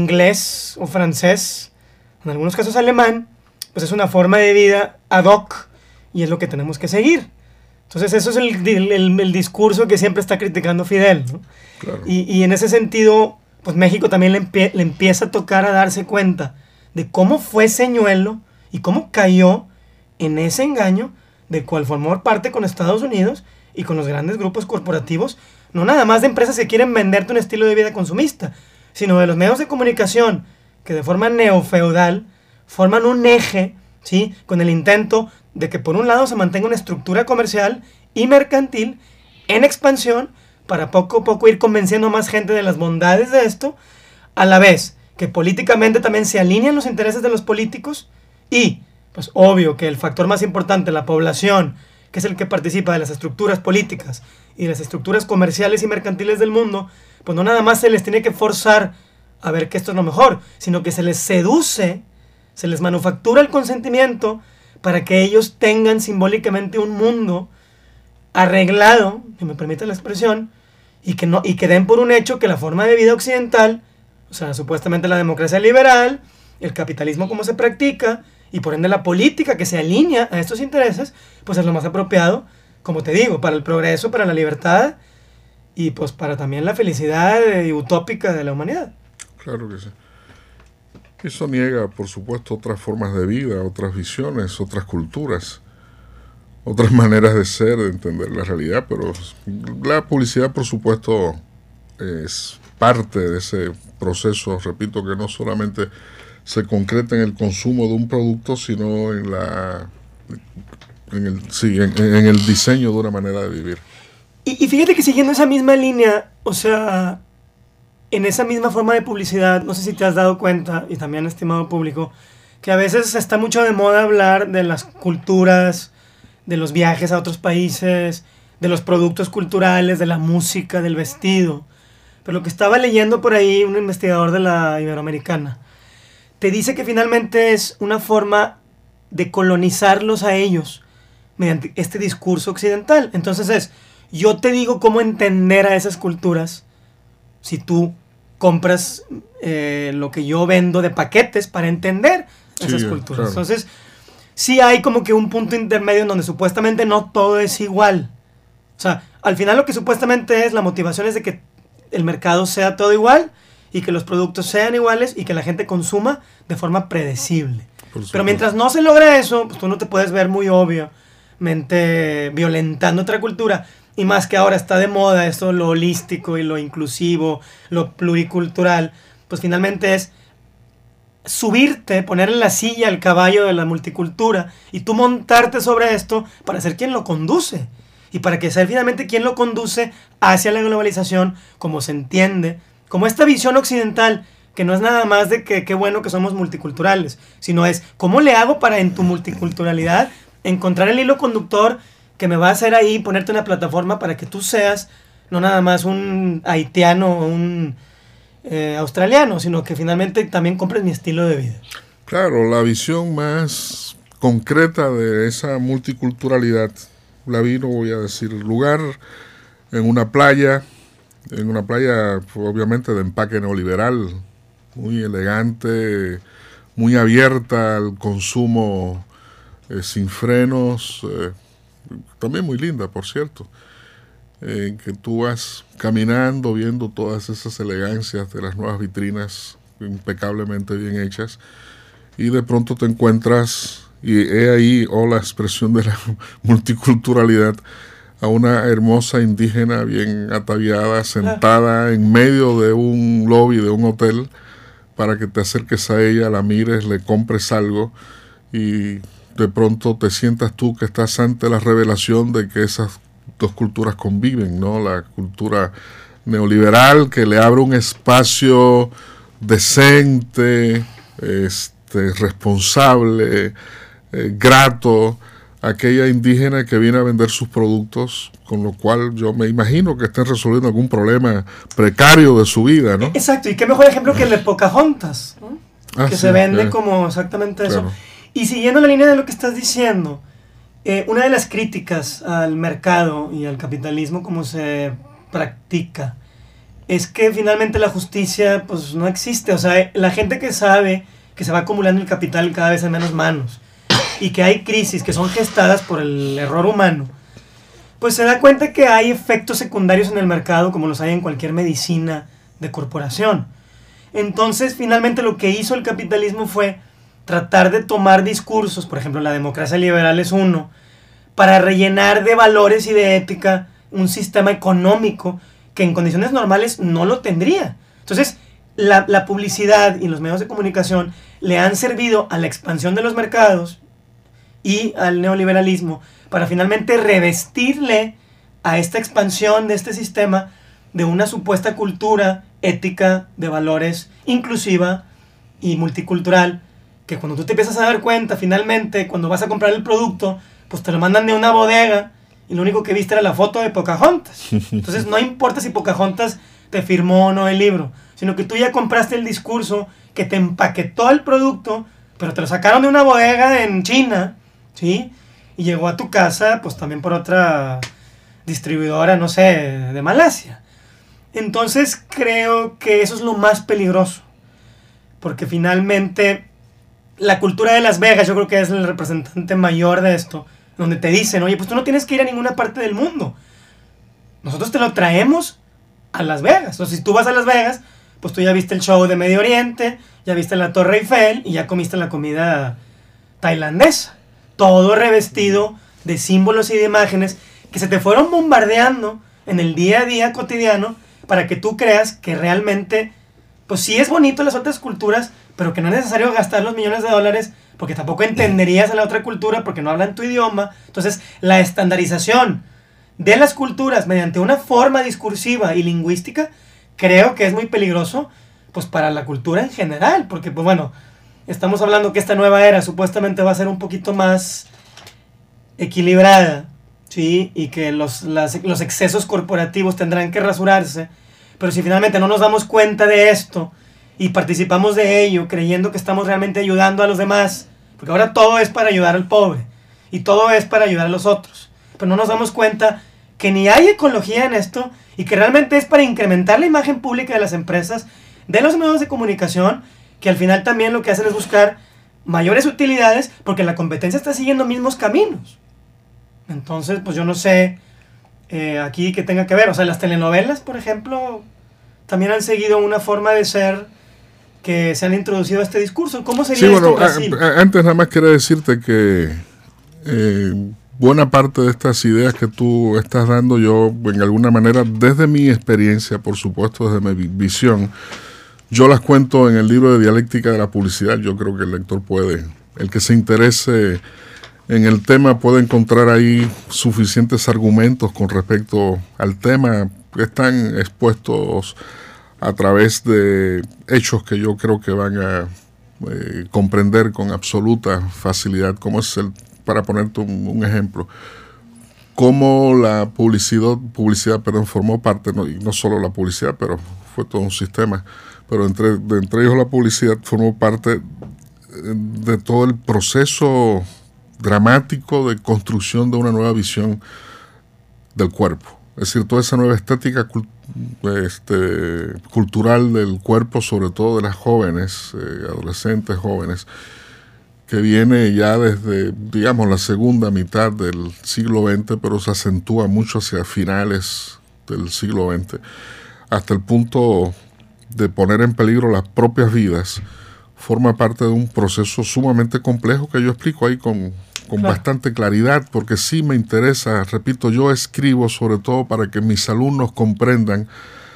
inglés o francés, en algunos casos alemán, pues es una forma de vida ad hoc y es lo que tenemos que seguir. Entonces eso es el discurso que siempre está criticando Fidel, ¿no? Claro. Y en ese sentido, pues México también le empieza a tocar a darse cuenta de cómo fue señuelo y cómo cayó en ese engaño del cual formó parte con Estados Unidos y con los grandes grupos corporativos, no nada más de empresas que quieren venderte un estilo de vida consumista, sino de los medios de comunicación que de forma neofeudal forman un eje, ¿sí?, con el intento de que por un lado se mantenga una estructura comercial y mercantil en expansión para poco a poco ir convenciendo a más gente de las bondades de esto, a la vez que políticamente también se alinean los intereses de los políticos y, pues obvio que el factor más importante, la población, que es el que participa de las estructuras políticas y de las estructuras comerciales y mercantiles del mundo, pues no nada más se les tiene que forzar a ver que esto es lo mejor, sino que se les seduce, se les manufactura el consentimiento para que ellos tengan simbólicamente un mundo arreglado, si me permite la expresión, y que den por un hecho que la forma de vida occidental, o sea, supuestamente la democracia liberal, el capitalismo como se practica, y por ende la política que se alinea a estos intereses, pues es lo más apropiado, como te digo, para el progreso, para la libertad, y pues para también la felicidad utópica de la humanidad. Claro que sí. Eso niega, por supuesto, otras formas de vida, otras visiones, otras culturas, otras maneras de ser, de entender la realidad, pero la publicidad, por supuesto, es parte de ese proceso, repito, que no solamente se concreta en el consumo de un producto, sino en el diseño de una manera de vivir. Y fíjate que siguiendo esa misma línea, o sea, en esa misma forma de publicidad, no sé si te has dado cuenta, y también, estimado público, que a veces está mucho de moda hablar de las culturas, de los viajes a otros países, de los productos culturales, de la música, del vestido. Pero lo que estaba leyendo por ahí, un investigador de la Iberoamericana, te dice que finalmente es una forma de colonizarlos a ellos mediante este discurso occidental. Entonces yo te digo cómo entender a esas culturas si tú compras lo que yo vendo de paquetes para entender esas culturas. Claro. Entonces, sí hay como que un punto intermedio en donde supuestamente no todo es igual. O sea, al final lo que supuestamente es la motivación es de que el mercado sea todo igual y que los productos sean iguales y que la gente consuma de forma predecible. Pero mientras no se logra eso, pues tú no te puedes ver muy obviamente violentando otra cultura. Y más que ahora está de moda esto, lo holístico y lo inclusivo, lo pluricultural, pues finalmente es subirte, ponerle la silla al caballo de la multicultura y tú montarte sobre esto para ser quien lo conduce. Y para que sea finalmente quien lo conduce hacia la globalización, como se entiende, como esta visión occidental, que no es nada más de que qué bueno que somos multiculturales, sino es cómo le hago para en tu multiculturalidad encontrar el hilo conductor que me va a hacer ahí, ponerte una plataforma para que tú seas no nada más un haitiano o un australiano, sino que finalmente también compres mi estilo de vida. Claro, la visión más concreta de esa multiculturalidad la vi, no voy a decir el lugar, en una playa obviamente de empaque neoliberal, muy elegante, muy abierta al consumo sin frenos, también muy linda, por cierto, que tú vas caminando viendo todas esas elegancias de las nuevas vitrinas impecablemente bien hechas y de pronto te encuentras, y he ahí la expresión de la multiculturalidad, a una hermosa indígena bien ataviada, sentada en medio de un lobby de un hotel para que te acerques a ella, la mires, le compres algo y de pronto te sientas tú que estás ante la revelación de que esas dos culturas conviven, ¿no? La cultura neoliberal que le abre un espacio decente, responsable, grato, aquella indígena que viene a vender sus productos, con lo cual yo me imagino que estén resolviendo algún problema precario de su vida, ¿no? Exacto, y qué mejor ejemplo que el de Pocahontas, ¿no? Que se vende como exactamente eso. Claro. Y siguiendo la línea de lo que estás diciendo, una de las críticas al mercado y al capitalismo como se practica es que finalmente la justicia pues no existe. O sea, la gente que sabe que se va acumulando el capital cada vez en menos manos y que hay crisis que son gestadas por el error humano, pues se da cuenta que hay efectos secundarios en el mercado como los hay en cualquier medicina de corporación. Entonces, finalmente lo que hizo el capitalismo fue tratar de tomar discursos, por ejemplo, la democracia liberal es uno, para rellenar de valores y de ética un sistema económico que en condiciones normales no lo tendría. Entonces, la publicidad y los medios de comunicación le han servido a la expansión de los mercados y al neoliberalismo para finalmente revestirle a esta expansión de este sistema de una supuesta cultura ética, de valores, inclusiva y multicultural, que cuando tú te empiezas a dar cuenta, finalmente, cuando vas a comprar el producto, pues te lo mandan de una bodega y lo único que viste era la foto de Pocahontas. Entonces no importa si Pocahontas te firmó o no el libro, sino que tú ya compraste el discurso que te empaquetó el producto, pero te lo sacaron de una bodega en China, ¿sí? Y llegó a tu casa, pues también por otra distribuidora, no sé, de Malasia. Entonces creo que eso es lo más peligroso, porque finalmente la cultura de Las Vegas yo creo que es el representante mayor de esto, donde te dicen, oye, pues tú no tienes que ir a ninguna parte del mundo, nosotros te lo traemos a Las Vegas. O sea, si tú vas a Las Vegas, pues tú ya viste el show de Medio Oriente, ya viste la Torre Eiffel y ya comiste la comida tailandesa, todo revestido de símbolos y de imágenes que se te fueron bombardeando en el día a día cotidiano para que tú creas que realmente, pues sí es bonito las otras culturas, pero que no es necesario gastar los millones de dólares porque tampoco entenderías a la otra cultura porque no hablan tu idioma. Entonces, la estandarización de las culturas mediante una forma discursiva y lingüística creo que es muy peligroso pues para la cultura en general, porque pues bueno, estamos hablando que esta nueva era supuestamente va a ser un poquito más equilibrada, ¿sí? Y que los excesos corporativos tendrán que rasurarse, pero si finalmente no nos damos cuenta de esto y participamos de ello creyendo que estamos realmente ayudando a los demás, porque ahora todo es para ayudar al pobre y todo es para ayudar a los otros, pero no nos damos cuenta que ni hay ecología en esto y que realmente es para incrementar la imagen pública de las empresas de los medios de comunicación, que al final también lo que hacen es buscar mayores utilidades, porque la competencia está siguiendo mismos caminos. Entonces, pues yo no sé aquí qué tenga que ver. O sea, las telenovelas, por ejemplo, también han seguido una forma de ser que se han introducido a este discurso. ¿Cómo sería esto en Brasil? Antes nada más quería decirte que buena parte de estas ideas que tú estás dando, yo en alguna manera, desde mi experiencia, por supuesto, desde mi visión, yo las cuento en el libro de Dialéctica de la Publicidad. Yo creo que el lector el que se interese en el tema puede encontrar ahí suficientes argumentos con respecto al tema que están expuestos a través de hechos que yo creo que van a comprender con absoluta facilidad, como es para ponerte un ejemplo, cómo la publicidad formó parte, y no solo la publicidad, pero fue todo un sistema, pero entre ellos la publicidad formó parte de todo el proceso dramático de construcción de una nueva visión del cuerpo. Es decir, toda esa nueva estética cultural del cuerpo, sobre todo de las jóvenes, adolescentes jóvenes, que viene ya desde, digamos, la segunda mitad del siglo XX, pero se acentúa mucho hacia finales del siglo XX, hasta el punto de poner en peligro las propias vidas, forma parte de un proceso sumamente complejo que yo explico ahí con bastante claridad, porque sí me interesa, repito, yo escribo sobre todo para que mis alumnos comprendan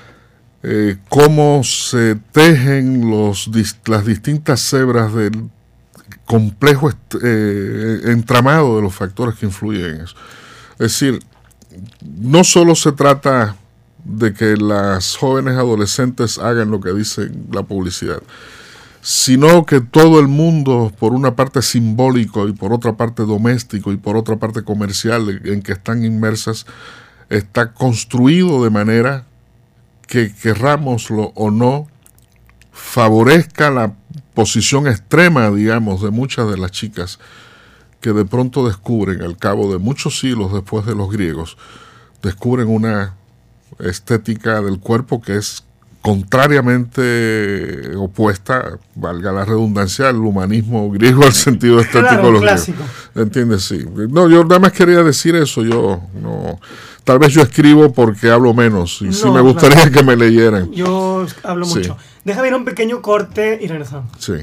cómo se tejen las distintas hebras del complejo entramado de los factores que influyen en eso. Es decir, no solo se trata de que las jóvenes adolescentes hagan lo que dice la publicidad, sino que todo el mundo, por una parte simbólico y por otra parte doméstico y por otra parte comercial en que están inmersas, está construido de manera que, querrámoslo o no, favorezca la posición extrema, digamos, de muchas de las chicas que de pronto descubren, al cabo de muchos siglos después de los griegos, descubren una estética del cuerpo que es contrariamente opuesta, valga la redundancia, al humanismo griego, al sentido estético, claro, de los griegos. ¿Entiendes? Sí. No, yo nada más quería decir eso. Yo no, tal vez yo escribo porque hablo menos y no, sí me gustaría que me leyeran. Yo hablo mucho. Déjame ir a un pequeño corte y regresamos. Sí.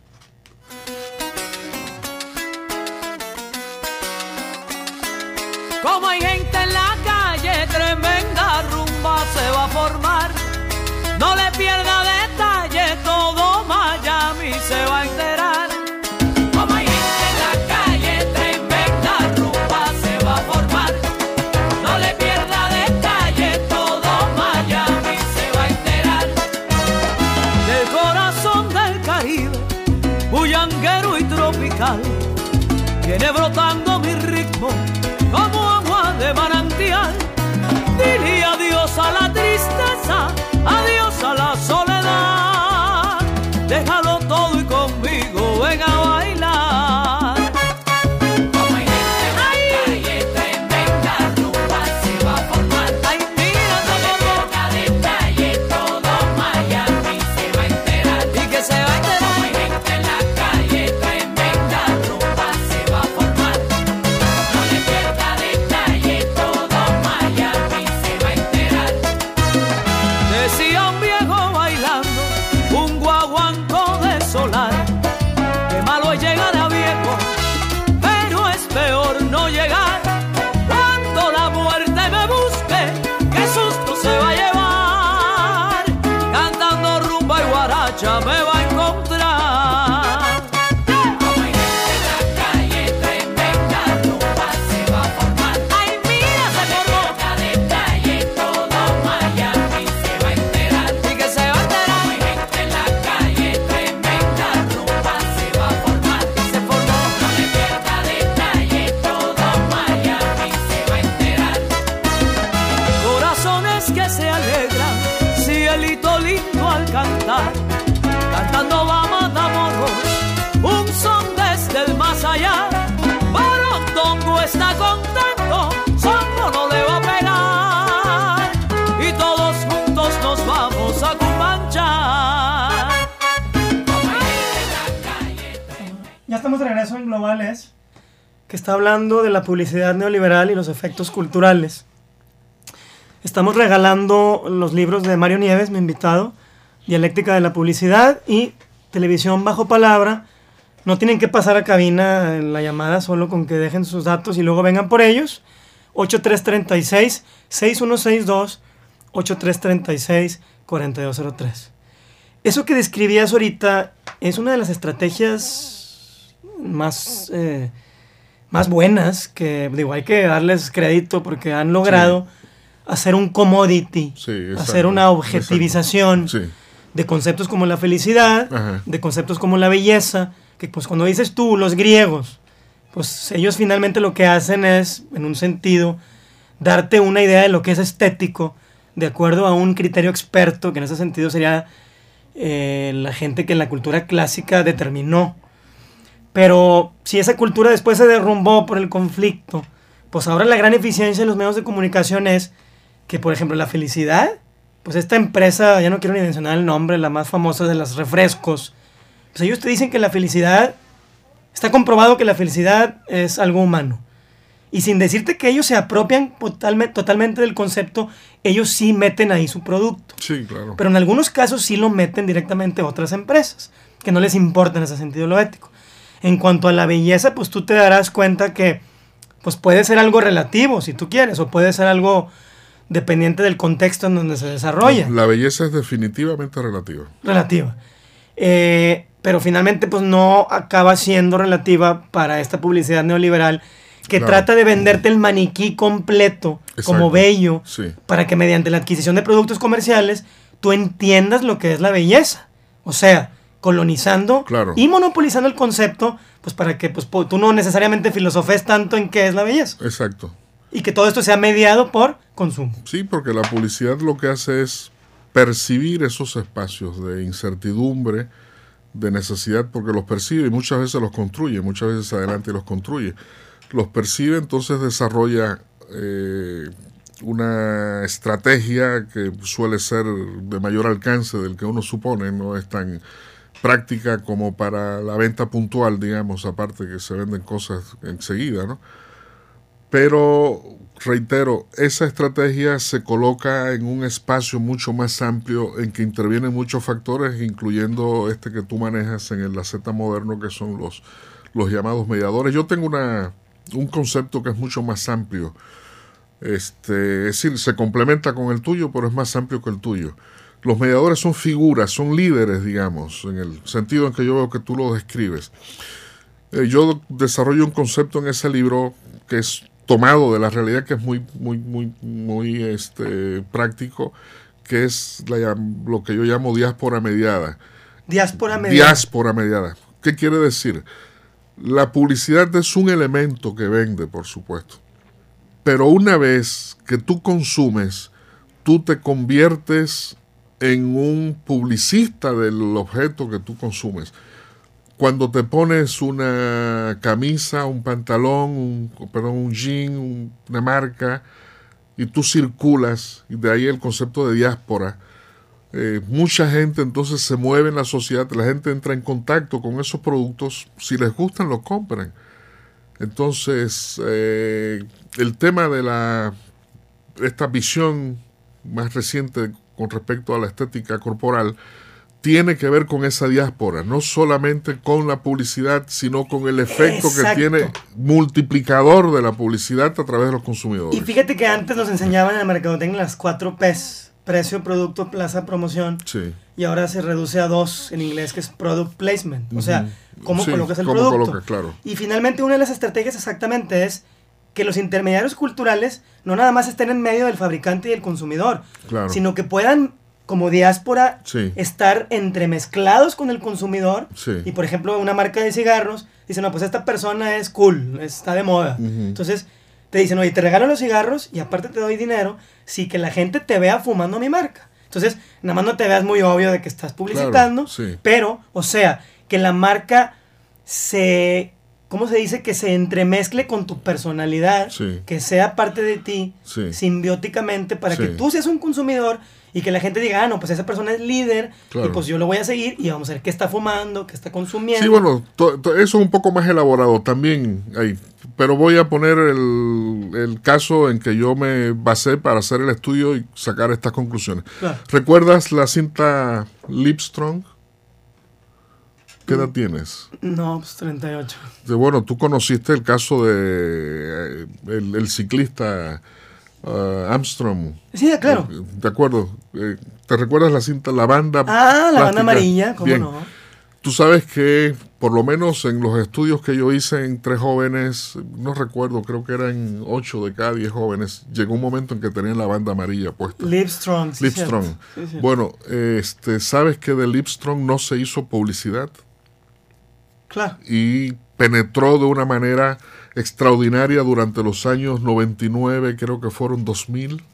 Como hay gente en la calle, tremenda rumba se va a formar. No le pierda detalle, todo Miami se va a enterar. Como hay gente en la calle, tremenda rumba se va a formar. No le pierda detalle, todo Miami se va a enterar. Del corazón del Caribe, bullanguero y tropical, viene brotando mi ritmo como agua de manantial. Dile adiós a la tristeza, adiós a la soledad. Déjalo todo y conmigo ven a bailar. Como hay gente en la calle, tremenda rumba se va a formar. Ay, mira, no le pierda detalle, todo Miami se va a enterar. Y que se va a enterar. Como hay gente en la calle, tremenda rumba se va a formar. Ya estamos de regreso en Globales, que está hablando de la publicidad neoliberal y los efectos culturales. Estamos regalando los libros de Mario Nieves, mi invitado, Dialéctica de la Publicidad y Televisión Bajo Palabra. No tienen que pasar a cabina en la llamada, solo con que dejen sus datos y luego vengan por ellos. 8336-6162, 8336-4203. Eso que describías ahorita es una de las estrategias más buenas, que digo, hay que darles crédito porque han logrado hacer un commodity, hacer una objetivización de conceptos como la felicidad, de conceptos como la belleza, que pues cuando dices tú, los griegos, pues ellos finalmente lo que hacen es, en un sentido, darte una idea de lo que es estético, de acuerdo a un criterio experto, que en ese sentido sería la gente que en la cultura clásica determinó. Pero si esa cultura después se derrumbó por el conflicto, pues ahora la gran eficiencia de los medios de comunicación es que, por ejemplo, la felicidad, pues esta empresa, ya no quiero ni mencionar el nombre, la más famosa de los refrescos, pues ellos te dicen que la felicidad, está comprobado que la felicidad es algo humano. Y sin decirte que ellos se apropian totalmente del concepto, ellos sí meten ahí su producto. Sí, claro. Pero en algunos casos sí lo meten directamente a otras empresas, que no les importa en ese sentido lo ético. En cuanto a la belleza, pues tú te darás cuenta que pues puede ser algo relativo, si tú quieres, o puede ser algo dependiente del contexto en donde se desarrolla. La belleza es definitivamente relativa. Relativa. Pero finalmente pues no acaba siendo relativa para esta publicidad neoliberal que trata de venderte el maniquí completo como bello, para que mediante la adquisición de productos comerciales tú entiendas lo que es la belleza. O sea, colonizando y monopolizando el concepto, pues para que pues, tú no necesariamente filosofes tanto en qué es la belleza. Exacto. Y que todo esto sea mediado por consumo. Sí, porque la publicidad lo que hace es percibir esos espacios de incertidumbre, de necesidad, porque los percibe y muchas veces los construye, muchas veces adelante y los construye. Los percibe, entonces desarrolla una estrategia que suele ser de mayor alcance del que uno supone, no es tan práctica como para la venta puntual, digamos, aparte que se venden cosas enseguida, ¿no? Pero, reitero, esa estrategia se coloca en un espacio mucho más amplio en que intervienen muchos factores, incluyendo este que tú manejas en el AZ moderno, que son los llamados mediadores. Yo tengo un concepto que es mucho más amplio. Es decir, se complementa con el tuyo, pero es más amplio que el tuyo. Los mediadores son figuras, son líderes, digamos, en el sentido en que yo veo que tú lo describes. Yo desarrollo un concepto en ese libro que es tomado de la realidad, que es muy práctico, que es lo que yo llamo diáspora mediada. Diáspora mediada. Diáspora mediada. ¿Qué quiere decir? La publicidad es un elemento que vende, por supuesto. Pero una vez que tú consumes, tú te conviertes en un publicista del objeto que tú consumes. Cuando te pones una camisa, un pantalón, un jean, una marca, y tú circulas, y de ahí el concepto de diáspora, mucha gente entonces se mueve en la sociedad, la gente entra en contacto con esos productos, si les gustan los compran. Entonces, el tema de esta visión más reciente con respecto a la estética corporal tiene que ver con esa diáspora, no solamente con la publicidad, sino con el efecto que tiene multiplicador de la publicidad a través de los consumidores. Y fíjate que antes nos enseñaban en el mercadotecnia las 4 P's: precio, producto, plaza, promoción. Sí. Y ahora se reduce a 2 en inglés, que es product placement. O sea, cómo colocas el cómo producto. Colocas, claro. Y finalmente una de las estrategias exactamente es que los intermediarios culturales no nada más estén en medio del fabricante y el consumidor, sino que puedan, como diáspora, estar entremezclados con el consumidor. Y por ejemplo, una marca de cigarros dice, no, pues esta persona es cool, está de moda. Entonces te dicen, oye, te regalo los cigarros y aparte te doy dinero si que la gente te vea fumando mi marca. Entonces, nada más no te veas muy obvio de que estás publicitando, pero, o sea, que la marca se ¿cómo se dice? Que se entremezcle con tu personalidad, Sí. que sea parte de ti, Sí. simbióticamente, para Sí. que tú seas un consumidor y que la gente diga, no, pues esa persona es líder, Claro. y pues yo lo voy a seguir y vamos a ver qué está fumando, qué está consumiendo. Sí, bueno, eso es un poco más elaborado también ahí. Pero voy a poner el caso en que yo me basé para hacer el estudio y sacar estas conclusiones. Claro. ¿Recuerdas la cinta Livestrong? ¿Qué edad tienes? No, pues 38. Bueno, tú conociste el caso de el ciclista Armstrong. Sí, claro. De acuerdo. ¿Te recuerdas la cinta, la banda? Ah, la plástica? banda amarilla, ¿cómo Bien. no? Tú sabes que, por lo menos en los estudios que yo hice en 3 jóvenes, no recuerdo, creo que eran 8 de cada 10 jóvenes, llegó un momento en que tenían la banda amarilla puesta. Livestrong. Sí, Livestrong. cierto. Sí, cierto. Bueno, ¿sabes que de Livestrong no se hizo publicidad? Claro. Y penetró de una manera extraordinaria durante los años 99, creo que fueron 2000.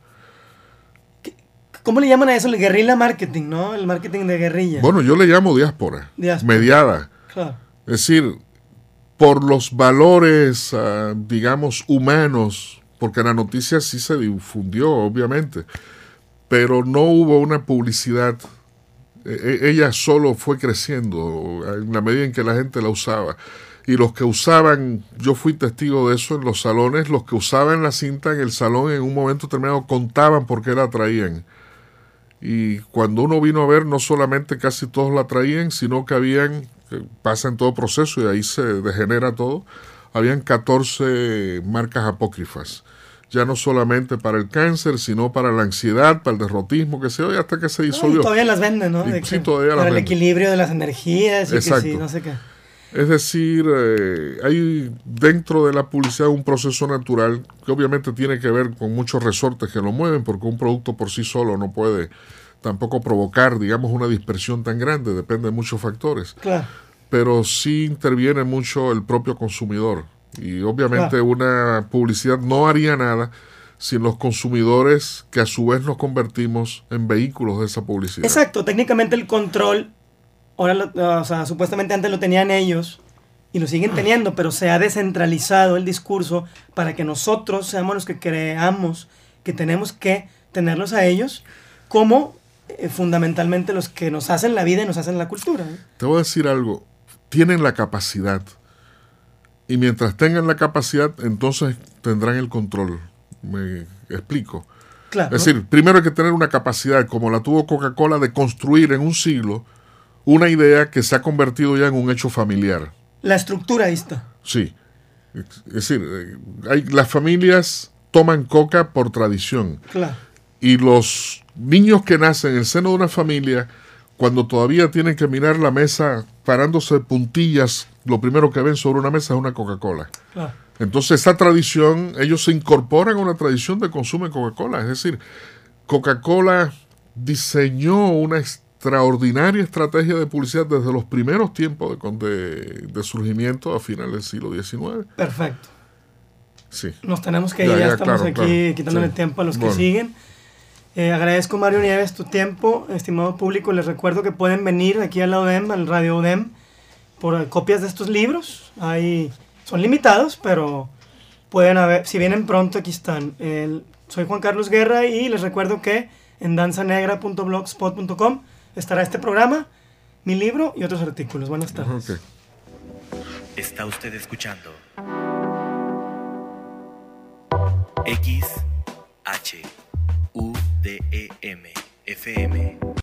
¿Cómo le llaman a eso? El guerrilla marketing, ¿no? El marketing de guerrilla. Bueno, yo le llamo diáspora. Mediada. Claro. Es decir, por los valores, digamos, humanos, porque la noticia sí se difundió, obviamente, pero no hubo una publicidad. Ella solo fue creciendo en la medida en que la gente la usaba. Y los que usaban, yo fui testigo de eso en los salones, los que usaban la cinta en el salón en un momento determinado contaban por qué la traían. Y cuando uno vino a ver, no solamente casi todos la traían, sino que habían, pasa en todo proceso y ahí se degenera todo, habían 14 marcas apócrifas. Ya no solamente para el cáncer, sino para la ansiedad, para el derrotismo, que se oye, hasta que se disolvió. Y todavía las venden, ¿no? Sí, todavía las para el venden. equilibrio de las energías y Exacto. que sí, no sé qué. Es decir, hay dentro de la publicidad un proceso natural que obviamente tiene que ver con muchos resortes que lo mueven, porque un producto por sí solo no puede tampoco provocar, digamos, una dispersión tan grande, depende de muchos factores. Claro. Pero sí interviene mucho el propio consumidor. Y obviamente Claro. una publicidad no haría nada sin los consumidores, que a su vez nos convertimos en vehículos de esa publicidad. Exacto, técnicamente el control, ahora, o sea, supuestamente antes lo tenían ellos y lo siguen teniendo, pero se ha descentralizado el discurso para que nosotros seamos los que creamos que tenemos que tenerlos a ellos como fundamentalmente los que nos hacen la vida y nos hacen la cultura, ¿eh? Te voy a decir algo, tienen la capacidad, y mientras tengan la capacidad, entonces tendrán el control. Me explico. Claro, Es decir, primero hay que tener una capacidad, como la tuvo Coca-Cola, de construir en un siglo una idea que se ha convertido ya en un hecho familiar. la estructura ahí está. Sí. Es decir, las familias toman coca por tradición. Claro. Y los niños que nacen en el seno de una familia, cuando todavía tienen que mirar la mesa parándose de puntillas, lo primero que ven sobre una mesa es una Coca-Cola. Claro. Entonces esa tradición, ellos se incorporan a una tradición de consumo de Coca-Cola. Es decir, Coca-Cola diseñó una extraordinaria estrategia de publicidad desde los primeros tiempos de surgimiento a finales del siglo XIX. Perfecto. Sí. Nos tenemos que ir, ya estamos claro, aquí claro. quitándole Sí. tiempo a los que Bueno. siguen. Agradezco, Mario Nieves, tu tiempo. Estimado público, les recuerdo que pueden venir aquí a la UDEM, al Radio UDEM, por copias de estos libros. Son limitados, pero pueden haber, si vienen pronto, aquí están. Soy Juan Carlos Guerra y les recuerdo que en danzanegra.blogspot.com estará este programa, mi libro y otros artículos. Buenas tardes. Ok. Está usted escuchando XHUDEM FM